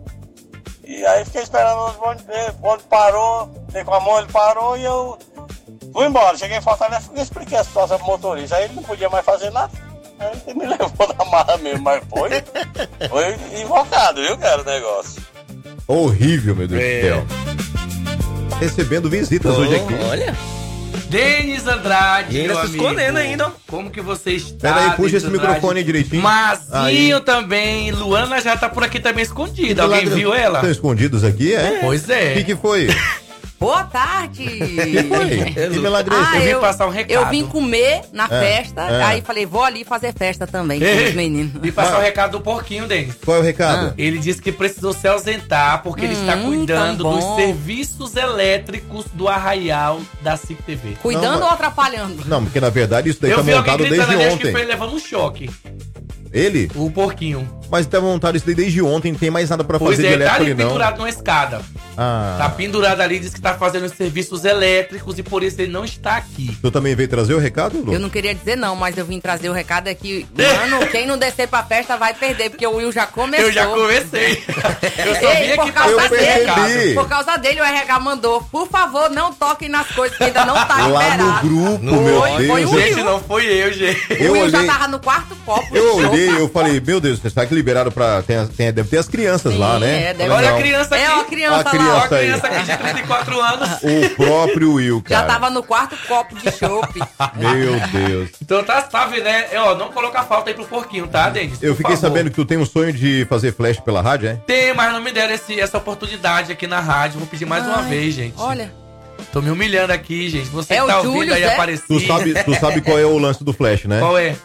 E aí fiquei esperando o ônibus, o ônibus parou, dei com a mão, ele parou e eu fui embora. Cheguei em Fortaleza e expliquei a situação pro motorista. Aí ele não podia mais fazer nada. Aí ele me levou na marra mesmo, mas foi, foi invocado, viu, cara, o negócio. Horrível, meu Deus É. do céu. Recebendo visitas Oh, hoje aqui. Olha. Denis Andrade, E ainda meu se amigo. escondendo ainda, ó. Como que você está? Pera aí, puxa Denis esse Andrade? microfone aí direitinho. Mazinho Aí. também. Luana já tá por aqui também escondida. Então, Alguém viu ela? Estão escondidos aqui, é? Pois é. O que que foi? Boa tarde! que foi? Que milagre é esse? Ah, Eu vim eu, passar um recado. eu vim comer na É, festa, é. aí falei, vou ali fazer festa também com Ei, os meninos. Vim passar o recado do porquinho, Denis. Qual é o recado? Ele disse que precisou se ausentar porque ele está Hum, cuidando tão dos bom. serviços elétricos do Arraial da C I C T V. Cuidando Não, ou atrapalhando? Não, porque na verdade isso daí Eu tá vi alguém montado gritando desde ali, acho que ontem. foi levando um choque. Ele? O porquinho. Mas tá montado isso daí desde ontem, não tem mais nada pra Pois fazer é, de ele tá elétrico ali ali não. pendurado numa escada. Ah, Tá pendurado ali, diz que tá fazendo os serviços elétricos e por isso ele não está aqui. tu também veio trazer o recado, Lu? Eu não queria dizer não, mas eu vim trazer o recado é que, mano, quem não descer pra festa vai perder, porque o Will já começou. Eu já comecei. Eu só vim Ei, aqui por causa pra dele, percebi. por causa dele, o R H mandou, por favor, não toquem nas coisas que ainda não tá Lá no liberado. grupo, Não meu foi, foi Deus. o Gente, Will. não foi eu, gente. O Eu Will já olhei, tava no quarto copo. eu de chopp. olhei, eu falei, meu Deus, será que liberaram pra... Tem, tem, deve ter as crianças Sim, lá, né? é, deve- Olha a criança aqui. É, ó, a criança A lá. criança ó, A criança aí. aqui de trinta e quatro anos. O próprio Will, Já cara. tava no quarto copo de chopp. Meu Deus. Então tá, tá vendo, né? É, ó, não coloca falta aí pro porquinho, tá, Denis? Eu Por fiquei favor. sabendo que tu tem um sonho de fazer flash pela rádio, é? Tem, mas não me deram esse, essa oportunidade aqui na rádio. Vou pedir mais uma Ai, vez, gente. Olha. Tô me humilhando aqui, gente. Você É que o tá ouvindo Júlio, aí Zé? aparecer. Tu sabe, tu sabe qual é o lance do flash, né? Qual é?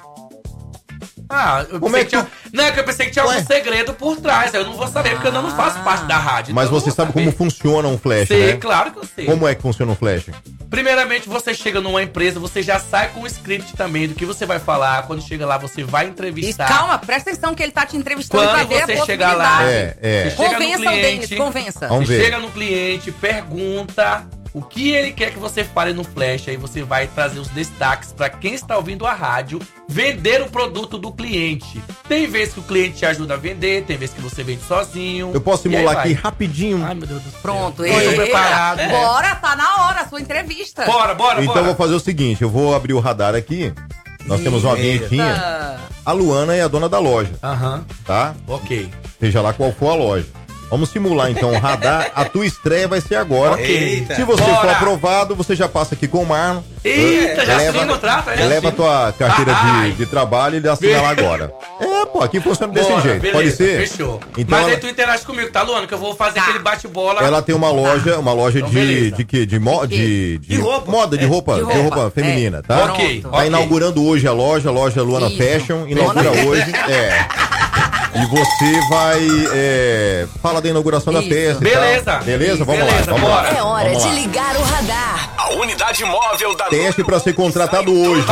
Ah, eu Como pensei é que tinha... Não, é que eu pensei que tinha algum segredo por trás. Eu não vou saber, porque eu não faço parte da rádio. Mas então eu você não sabe vou como funciona um flash, Sei, né? claro que eu sei. Como é que funciona um flash? Primeiramente, você chega numa empresa, você já sai com o script também do que você vai falar. Quando chega lá, você vai E entrevistar. calma, presta atenção que ele tá te entrevistando pra Quando ver a você chegar lá, possibilidade. É, é. você chega no Convença o cliente, Denis, convença. Vamos você ver. chega no cliente, pergunta o que ele quer que você fale no flash. Aí você vai trazer os destaques para quem está ouvindo a rádio, vender o produto do cliente. Tem vezes que o cliente te ajuda a vender, tem vezes que você vende sozinho. Eu posso e aí simular vai. aqui rapidinho. Ai, meu Deus do céu. Pronto, Tô ei, preparado. ei, Bora, tá na hora a sua entrevista. Bora, bora, Então bora. eu vou fazer o seguinte, eu vou abrir o radar aqui. Nós temos uma vinhetinha. Ah, A Luana é a dona da loja, Aham, tá? ok. Seja lá qual for a loja. Vamos simular então o radar. A tua estreia vai ser agora. Ok. Se você Bora. for aprovado, você já passa aqui com o Marlon. Eita, já leva, assina o contrato, é? Leva a tua carteira Ai. de, de trabalho e ele assina lá agora. É, pô, aqui funciona desse Bora, jeito. beleza, Pode ser? Fechou. Então Mas aí ela, tu interage comigo, tá, Luana? Que eu vou fazer aquele bate-bola. ela tem uma loja, uma loja Então, de, beleza. de quê? De, mo, de, de, De roupa. moda, de É, roupa, de de roupa. roupa feminina, É. tá? Ok, Tá ok. inaugurando hoje a loja, a loja Luana Isso. Fashion, inaugura Luana hoje. É. E você vai. É, fala da inauguração da Isso. peça. e Beleza. tal. Beleza? Isso, Vamos beleza, lá. Vamos bora. lá. É hora Vamos de lá. ligar o radar. A unidade móvel da Teste pra ser contratado hoje.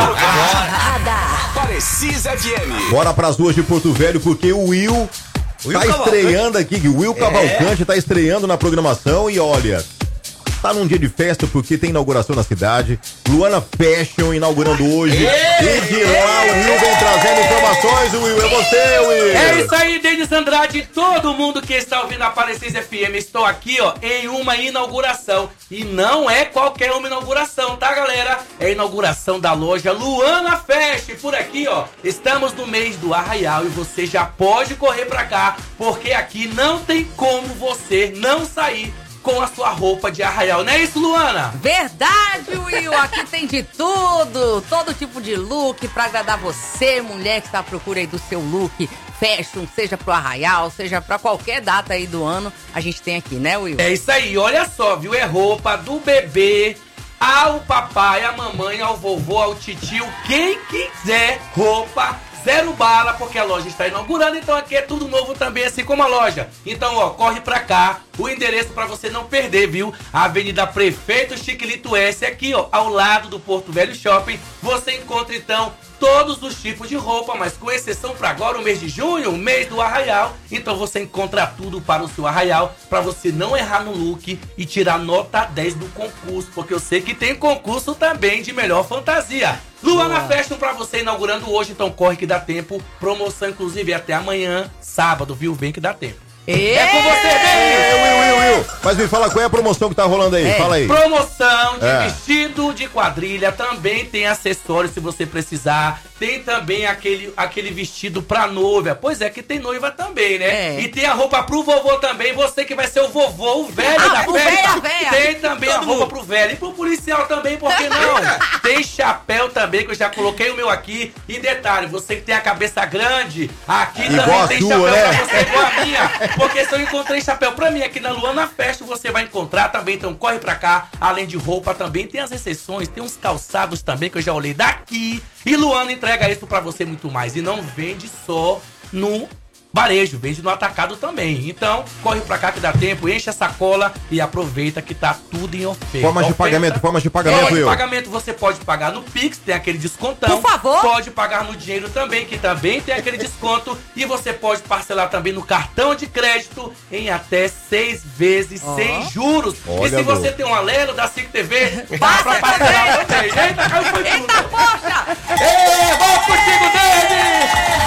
Radar. Parecis F M. Bora pras ruas de Porto Velho, porque o Will, Will tá Cavalcante. estreando aqui. O Will Cavalcante tá estreando na programação e olha. Tá num dia de festa porque tem inauguração na cidade. Luana Fashion inaugurando hoje. E de lá o Will vem trazendo informações. Will, é você, Will. É isso aí, Denis Andrade, todo mundo que está ouvindo a Parecis F M. Estou aqui, ó, em uma inauguração. E não é qualquer uma inauguração, tá, galera? É a inauguração da loja Luana Fashion. Por aqui, ó, estamos no mês do Arraial e você já pode correr pra cá, porque aqui não tem como você não sair com a sua roupa de arraial. Não é isso, Luana? Verdade, Will. Aqui tem de tudo. Todo tipo de look pra agradar você, mulher que está à procura aí do seu look fashion, seja pro arraial, seja pra qualquer data aí do ano. A gente tem aqui, né, Will? É isso aí, olha só, viu? É roupa do bebê ao papai, à mamãe, ao vovô, ao titio. Quem quiser roupa, zero bala, porque a loja está inaugurando, então aqui é tudo novo também, assim como a loja. Então, ó, corre pra cá, o endereço pra você não perder, viu? A Avenida Prefeito Chiquilito S, aqui, ó, ao lado do Porto Velho Shopping. Você encontra, então, todos os tipos de roupa, mas com exceção para agora, o mês de junho, o mês do arraial. Então você encontra tudo para o seu arraial, para você não errar no look e tirar nota dez do concurso, porque eu sei que tem concurso também de melhor fantasia. Luana Fashion para você inaugurando hoje, então corre que dá tempo. Promoção inclusive até amanhã, sábado, viu? Vem que dá tempo. Ei! É com você, É, Denis! Will, Will, Will. Mas me fala qual é a promoção que tá rolando aí. É. Fala aí. Promoção de É. vestido de quadrilha, também tem acessórios se você precisar. Tem também aquele, aquele vestido pra noiva. Pois é, que tem noiva também, né? É. E tem a roupa pro vovô também. Você que vai ser o vovô, o velho Ah, da o festa. véia, véia. Tem também a Todo roupa mundo. pro velho. E pro policial também, por que não? Tem chapéu também, que eu já coloquei o meu aqui. E detalhe, você que tem a cabeça grande, aqui Igual também a tem sua, chapéu né? pra você, igual a minha. Porque se eu encontrei chapéu pra mim aqui na Luana Fashion, você vai encontrar também. Então corre pra cá. Além de roupa também, tem as exceções, tem uns calçados também que eu já olhei daqui. E Luana entrega isso pra você muito mais. E não vende só no varejo, vende no atacado também. Então, corre pra cá que dá tempo, enche a sacola e aproveita que tá tudo em oferta. Formas de Oferta- pagamento, formas de pagamento, Forma de Will. pagamento você pode pagar no Pix, tem aquele descontão. Por favor. Pode pagar no dinheiro também, que também tem aquele desconto. E você pode parcelar também no cartão de crédito em até seis vezes Ó. sem juros. Olha, e se você Lu. tem um alelo da C I C T V, dá pra parcelar também. Eita, caiu foi tudo. Eita, poxa! Ei, vamos contigo, David!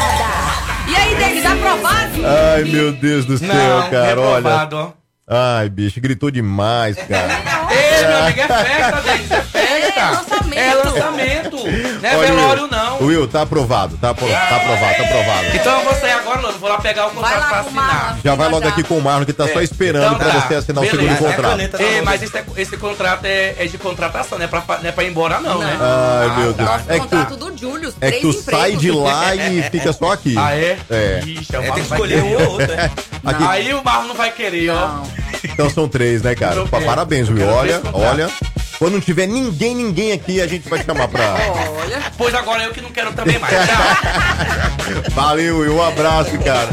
E aí, Denis, aprovado? Ai, meu Deus do céu, Não, cara, olha. reprovado, ó. Ai, bicho, gritou demais, cara. Ei, meu amigo, é festa, David, é festa. É, lançamento. lançamento. É lançamento. Não é Olha, velório, Will, não. Will, tá aprovado, tá, apro- tá aprovado, tá aprovado. Então eu vou sair agora, Lano. Vou lá pegar o contrato pra assinar. Já vai logo aqui com o Marlon, que tá só esperando Então pra tá. você assinar Beleza. o segundo contrato. Ei, mas esse, é- esse contrato é, é de contratação, não é, pra, não é pra ir embora, não, né? Ai, meu Deus. Nosso É que contrato tu, do Júlio, é que três tu sai empregos. de lá e fica só aqui. Ah, é? É. Ixi, É, tem que vai escolher querer. um ou outro, né? Aqui. Aí o Marlon não vai querer, ó. Então são três, né, cara? Eu Pa- quero. Parabéns, Eu Will. quero Olha, três contratos. olha. Quando não tiver ninguém, ninguém aqui, a gente vai te chamar pra. Olha. Pois agora eu que não quero também mais. Tchau. Valeu, Will. Um abraço, cara.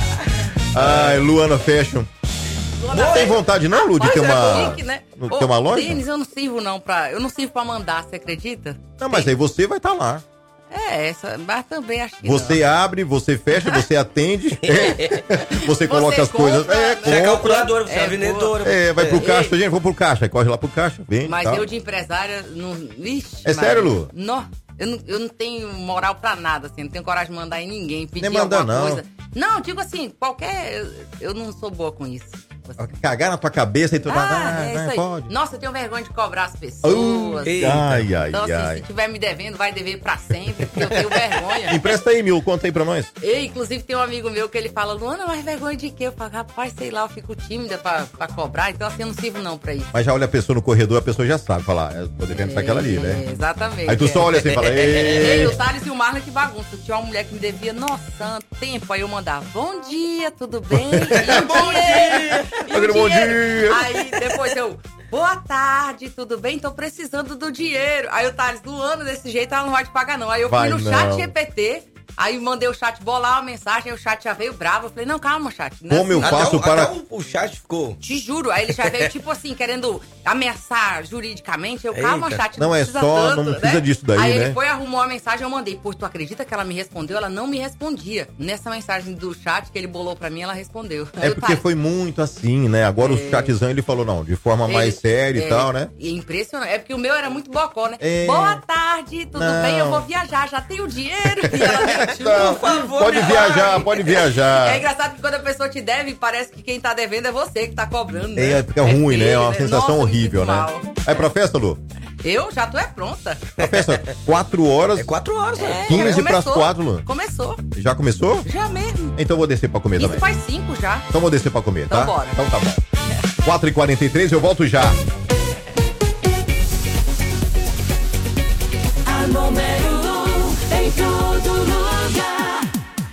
Ai, Luana Fashion. Não tem vontade, não, Lu, de ter uma. Chique, né? não Ô, ter uma loja? Denis, eu não sirvo não pra. Eu não sirvo pra mandar, você acredita? Não, mas aí você vai estar lá. É, essa, mas também acho que Você abre, você fecha, você atende, você coloca as compra, coisas. É, né? Você é compra. calculadora, você é, É, vendedora. É, vai pro Ei. caixa, gente, vou pro caixa, corre lá pro caixa, vem. não. Mas tal. eu de empresária, não. Ixi, É sério, Lu? Não, eu não, eu não tenho moral pra nada, assim, não tenho coragem de mandar em ninguém, pedir Nem mandar, alguma não. coisa. Não, digo assim, qualquer. Eu, eu não sou boa com isso. Cagar na tua cabeça e tu vai, Ah, vai, é vai, isso aí. pode. Nossa, eu tenho vergonha de cobrar as pessoas. Uh, ai, ai, então, assim, ai. se tiver me devendo, vai dever pra sempre, porque eu tenho vergonha. Empresta aí, Mil, conta aí pra nós. E, inclusive, tem um amigo meu que ele fala, Luana, mas vergonha de quê? Eu falo, rapaz, sei lá, eu fico tímida pra, pra cobrar, então assim, eu não sirvo não pra isso. Mas já olha a pessoa no corredor, a pessoa já sabe falar, eu tô devendo pra aquela ali, né? É, exatamente. Aí tu só olha assim e fala, Ei, ei. o Thales e o Marlon, que bagunça. Tinha uma mulher que me devia, nossa, tempo. Aí eu mandava, bom dia, tudo bem? E o Bom dinheiro? E o Aquele bom dinheiro? dia. Aí depois eu, boa tarde, tudo bem? Tô precisando do dinheiro. Aí o Thales, do ano desse jeito, ela não vai te pagar não. Aí eu Vai fui no não. chat G P T, aí mandei o chat bolar uma mensagem, aí o chat já veio bravo. Eu falei, não, calma, chat. não é Como eu assim. faço Até o, para- até o, o chat ficou. Te juro, aí ele já veio tipo assim, querendo ameaçar juridicamente. Eu, calma, Eita. chat, Não, não, é precisa só- tanto, não precisa né? disso daí, Aí né? ele foi, arrumou a mensagem, eu mandei. Pô, tu acredita que ela me respondeu? Ela não me respondia. Nessa mensagem do chat que ele bolou pra mim, ela respondeu. Aí É eu, porque tá, foi muito assim, né? Agora o chatzão ele falou, não, de forma mais ele- séria e é, tal, né? E impressionante. É porque o meu era muito bocó, né? É. Boa tarde, tudo Não. bem? Eu vou viajar, já tenho dinheiro. E ela mentiu. Não, Por favor, pode me viajar, pague. pode viajar. É engraçado que quando a pessoa te deve, parece que quem tá devendo é você que tá cobrando, né? É, fica ruim, né? É uma feio, sensação Nossa, me horrível, sinto né? mal. Aí pra festa, Lu? Eu já tô é pronta. Pra festa, quatro horas. É quatro horas, né? É, quinze pras começou. quatro, Lu. Começou. Já começou? Já mesmo. Então eu vou descer pra comer Isso também. faz cinco já. Então vou descer pra comer, tá? Então bora. Então tá bom. quatro e quarenta e três, eu volto já. A número um em todo lugar.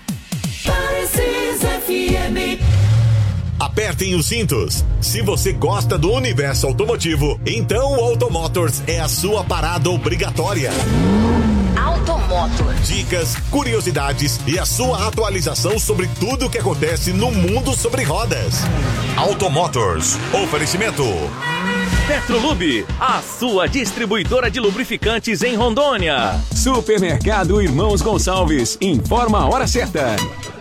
Parecis F M. Apertem os cintos. Se você gosta do universo automotivo, então o Automotors é a sua parada obrigatória. Automotor. Dicas, curiosidades e a sua atualização sobre tudo o que acontece no mundo sobre rodas. Automotors. Oferecimento. Petrolube, a sua distribuidora de lubrificantes em Rondônia. Supermercado Irmãos Gonçalves, informa a hora certa.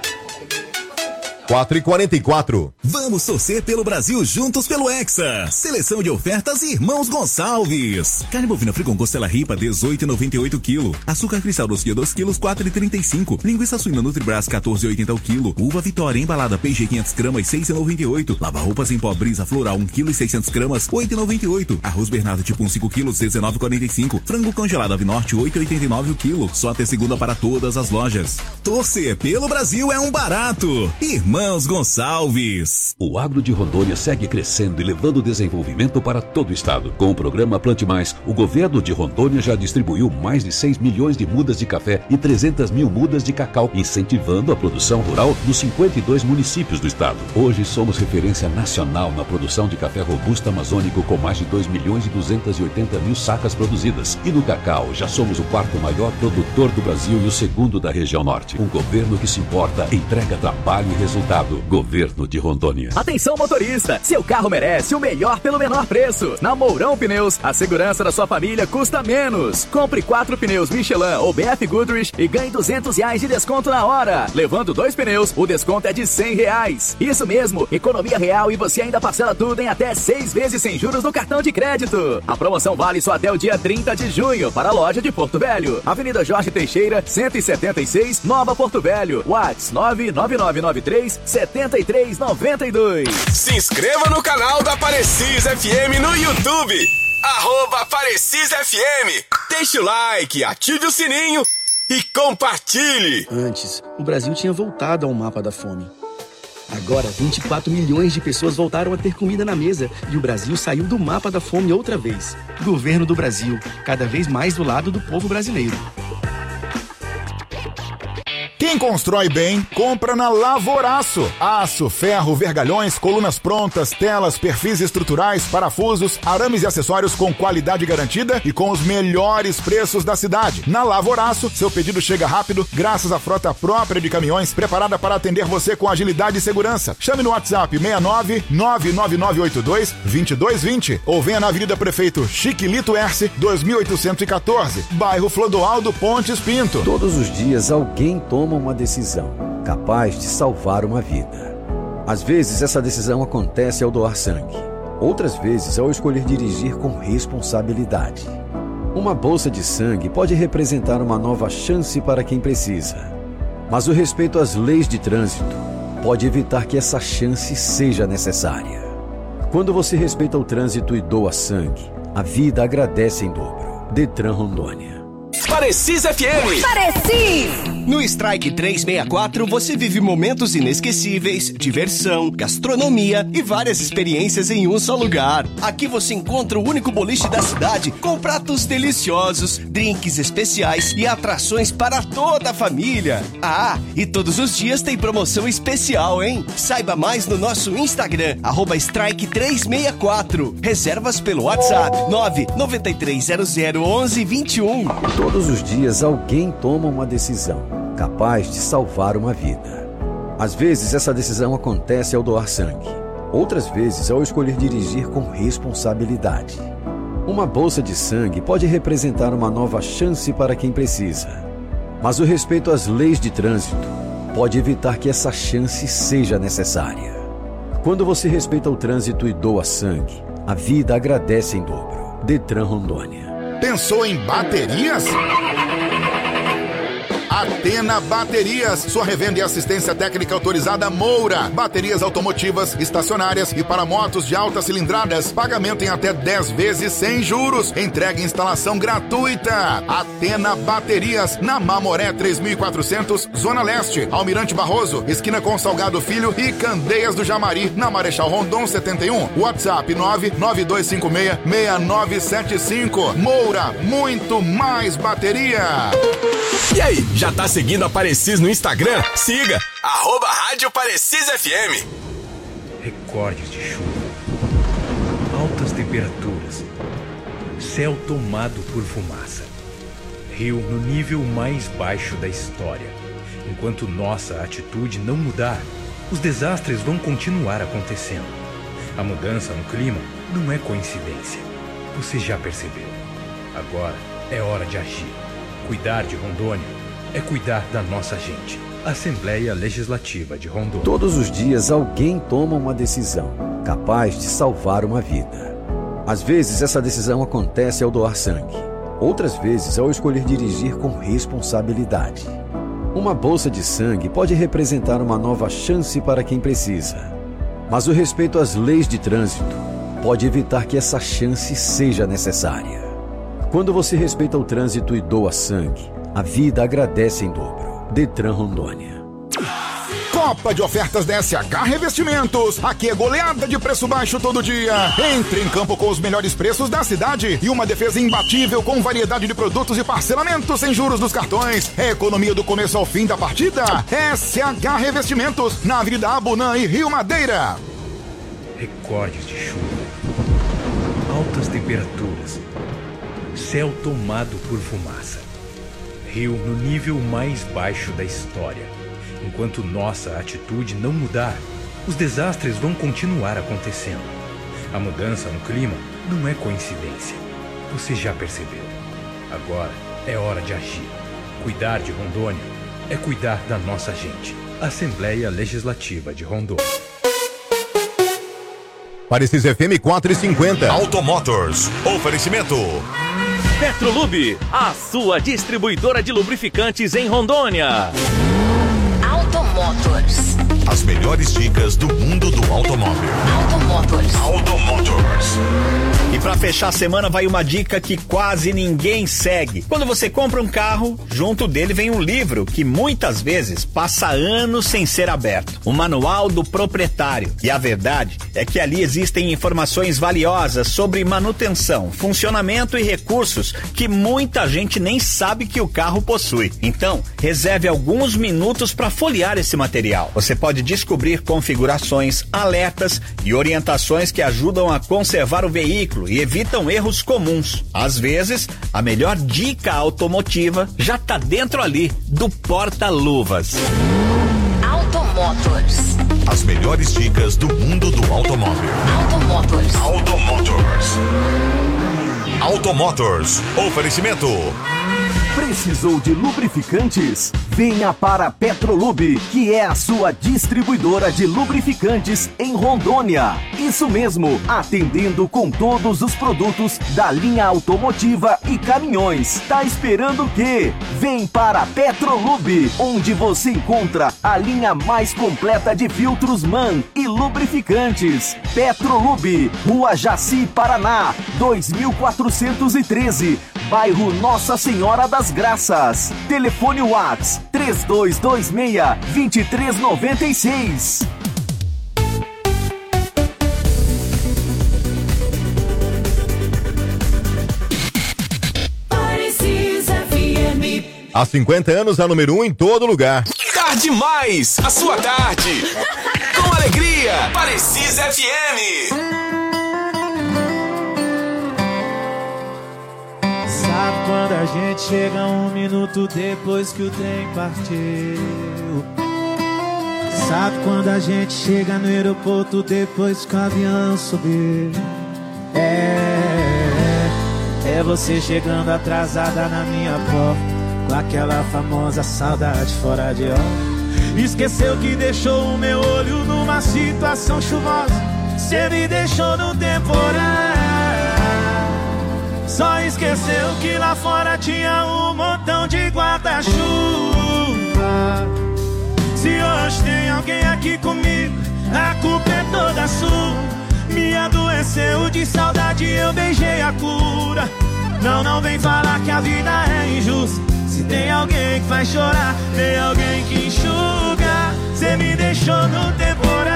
quatro e quarenta e quatro. Vamos torcer pelo Brasil juntos pelo Hexa. Seleção de ofertas Irmãos Gonçalves. Carne bovina Fricom costela ripa dezoito e noventa e oito quilo. Açúcar cristal doce dois quilos quatro e trinta e cinco. Linguiça suína Nutribras quatorze e oitenta o quilo. Uva Vitória embalada P G quinhentos gramas seis e noventa e oito. Lava roupas em pó Brisa Floral um quilo e seiscentos gramas oito e noventa e oito. Arroz Bernardo tipo um cinco quilos dezenove e quarenta e cinco. Frango congelado Avinorte oito e oitenta e nove o quilo. Só até segunda para todas as lojas. Torcer pelo Brasil é um barato. Irmãos Gonçalves. O agro de Rondônia segue crescendo e levando desenvolvimento para todo o estado. Com o programa Plante Mais, o governo de Rondônia já distribuiu mais de seis milhões de mudas de café e trezentas mil mudas de cacau, incentivando a produção rural nos cinquenta e dois municípios do estado. Hoje somos referência nacional na produção de café robusto amazônico com mais de dois milhões e duzentas e oitenta mil sacas produzidas. E no cacau, já somos o quarto maior produtor do Brasil e o segundo da região norte. Um governo que se importa, entrega trabalho e resultado. Governo de Rondônia. Atenção motorista, seu carro merece o melhor pelo menor preço. Na Mourão Pneus, a segurança da sua família custa menos. Compre quatro pneus Michelin ou B F Goodrich e ganhe duzentos reais de desconto na hora. Levando dois pneus, o desconto é de cem reais. Isso mesmo, economia real e você ainda parcela tudo em até seis vezes sem juros no cartão de crédito. A promoção vale só até o dia trinta de junho para a loja de Porto Velho. Avenida Jorge Teixeira, cento e setenta e seis, Nova Porto Velho. WhatsApp nove nove nove nove três sete três nove dois. Se inscreva no canal da Parecis F M no YouTube. arroba Parecis F M. Deixa o like, ative o sininho e compartilhe. Antes, o Brasil tinha voltado ao mapa da fome. Agora, vinte e quatro milhões de pessoas voltaram a ter comida na mesa e o Brasil saiu do mapa da fome outra vez. Governo do Brasil, cada vez mais do lado do povo brasileiro. Quem constrói bem, compra na Lavoraço. Aço, ferro, vergalhões, colunas prontas, telas, perfis estruturais, parafusos, arames e acessórios com qualidade garantida e com os melhores preços da cidade. Na Lavoraço, seu pedido chega rápido graças à frota própria de caminhões preparada para atender você com agilidade e segurança. Chame no WhatsApp seis nove nove nove nove oito dois dois dois dois zero ou venha na Avenida Prefeito Chiquilito Erce, dois mil oitocentos e quatorze, bairro Flodoaldo Pontes Pinto. Todos os dias alguém toma uma decisão capaz de salvar uma vida. Às vezes essa decisão acontece ao doar sangue, outras vezes ao escolher dirigir com responsabilidade. Uma bolsa de sangue pode representar uma nova chance para quem precisa, mas o respeito às leis de trânsito pode evitar que essa chance seja necessária. Quando você respeita o trânsito e doa sangue, a vida agradece em dobro. Detran Rondônia. Parecis F M. Parecis! No Strike trezentos e sessenta e quatro você vive momentos inesquecíveis, diversão, gastronomia e várias experiências em um só lugar. Aqui você encontra o único boliche da cidade com pratos deliciosos, drinks especiais e atrações para toda a família. Ah, e todos os dias tem promoção especial, hein? Saiba mais no nosso Instagram, arroba Strike trezentos e sessenta e quatro. Reservas pelo WhatsApp nove nove três zero zero onze vinte e um. Todos os dias alguém toma uma decisão capaz de salvar uma vida. Às vezes essa decisão acontece ao doar sangue, outras vezes ao escolher dirigir com responsabilidade. Uma bolsa de sangue pode representar uma nova chance para quem precisa, mas o respeito às leis de trânsito pode evitar que essa chance seja necessária. Quando você respeita o trânsito e doa sangue, a vida agradece em dobro. Detran Rondônia. Pensou em baterias? Atena Baterias, sua revenda e assistência técnica autorizada Moura. Baterias automotivas, estacionárias e para motos de altas cilindradas. Pagamento em até dez vezes sem juros. Entrega e instalação gratuita. Atena Baterias, na Mamoré três mil e quatrocentos, Zona Leste. Almirante Barroso, esquina com Salgado Filho e Candeias do Jamari, na Marechal Rondon setenta e um. WhatsApp nove nove dois cinco seis seis nove sete cinco. Moura, muito mais bateria. E aí, já tá seguindo a Parecis no Instagram? Siga, arroba Rádio Parecis F M. Recordes de chuva, altas temperaturas, céu tomado por fumaça, rio no nível mais baixo da história. Enquanto nossa atitude não mudar, os desastres vão continuar acontecendo. A mudança no clima não é coincidência. Você já percebeu. Agora é hora de agir. Cuidar de Rondônia é cuidar da nossa gente. Assembleia Legislativa de Rondônia. Todos os dias alguém toma uma decisão capaz de salvar uma vida. Às vezes essa decisão acontece ao doar sangue, outras vezes ao escolher dirigir com responsabilidade. Uma bolsa de sangue pode representar uma nova chance para quem precisa, mas o respeito às leis de trânsito pode evitar que essa chance seja necessária. Quando você respeita o trânsito e doa sangue, a vida agradece em dobro. Detran Rondônia. Copa de ofertas da S H Revestimentos. Aqui é goleada de preço baixo todo dia. Entre em campo com os melhores preços da cidade e uma defesa imbatível com variedade de produtos e parcelamentos sem juros dos cartões. É economia do começo ao fim da partida. S H Revestimentos, na Avenida Abunã e Rio Madeira. Recordes de chuva, altas temperaturas, céu tomado por fumaça, rio no nível mais baixo da história. Enquanto nossa atitude não mudar, os desastres vão continuar acontecendo. A mudança no clima não é coincidência. Você já percebeu. Agora é hora de agir. Cuidar de Rondônia é cuidar da nossa gente. Assembleia Legislativa de Rondônia. Parecis F M quatro e cinquenta. Automotors. Oferecimento. Petrolube, a sua distribuidora de lubrificantes em Rondônia. Automotors. As melhores dicas do mundo do automóvel. Automotors. Automotors. E pra fechar a semana vai uma dica que quase ninguém segue. Quando você compra um carro, junto dele vem um livro que muitas vezes passa anos sem ser aberto. O Manual do Proprietário. E a verdade é que ali existem informações valiosas sobre manutenção, funcionamento e recursos que muita gente nem sabe que o carro possui. Então, reserve alguns minutos para folhear esse material. Você pode descobrir configurações, alertas e orientações que ajudam a conservar o veículo e evitam erros comuns. Às vezes, a melhor dica automotiva já está dentro ali do porta-luvas. Automotors. As melhores dicas do mundo do automóvel. Automotors. Automotors. Automotors. Oferecimento. Precisou de lubrificantes? Venha para a Petrolube, que é a sua distribuidora de lubrificantes em Rondônia. Isso mesmo, atendendo com todos os produtos da linha automotiva e caminhões. Tá esperando o quê? Vem para a Petrolube, onde você encontra a linha mais completa de filtros MAN e lubrificantes. Petrolube, Rua Jaci, Paraná, dois mil quatrocentos e treze, bairro Nossa Senhora das Graças. Telefone WhatsApp três dois dois seis, dois três nove seis. Há cinquenta anos, a número um em todo lugar. Tarde Mais, a sua tarde. Com alegria, Parecis F M. Sabe quando a gente chega um minuto depois que o trem partiu? Sabe quando a gente chega no aeroporto depois que o avião subiu? É, é você chegando atrasada na minha porta, com aquela famosa saudade fora de hora. Esqueceu que deixou o meu olho numa situação chuvosa. Cê me deixou no temporal. Só esqueceu que lá fora tinha um montão de guarda-chuva. Se hoje tem alguém aqui comigo, a culpa é toda sua. Me adoeceu de saudade, eu beijei a cura. Não, não vem falar que a vida é injusta. Se tem alguém que faz chorar, tem alguém que enxuga. Cê me deixou no temporal.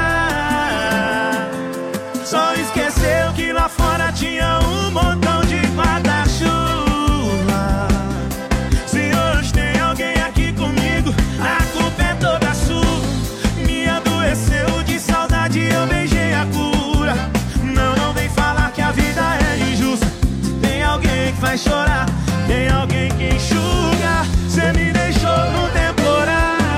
Só esqueceu que lá fora tinha um montão de guarda-chuva. Se hoje tem alguém aqui comigo, a culpa é toda sua. Me adoeceu de saudade, eu beijei a cura. Não, não vem falar que a vida é injusta. Se tem alguém que faz chorar, tem alguém que enxuga. Cê me deixou no temporal.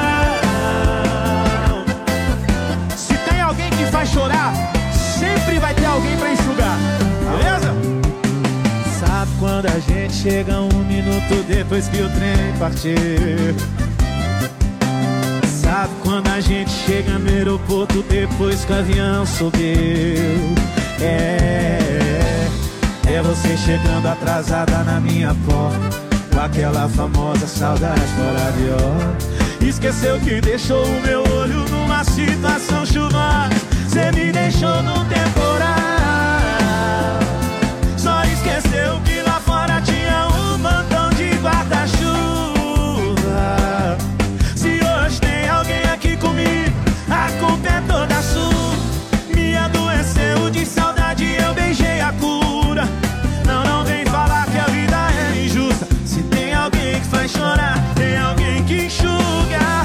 Se tem alguém que faz chorar, sempre vai ter alguém pra enxugar. Beleza? Sabe quando a gente chega um minuto depois que o trem partiu? Sabe quando a gente chega no aeroporto depois que o avião subiu? É, é você chegando atrasada na minha porta, com aquela famosa saudade fora de hora. Esqueceu que deixou o meu olho numa situação chuvosa. Cê me deixou no temporal.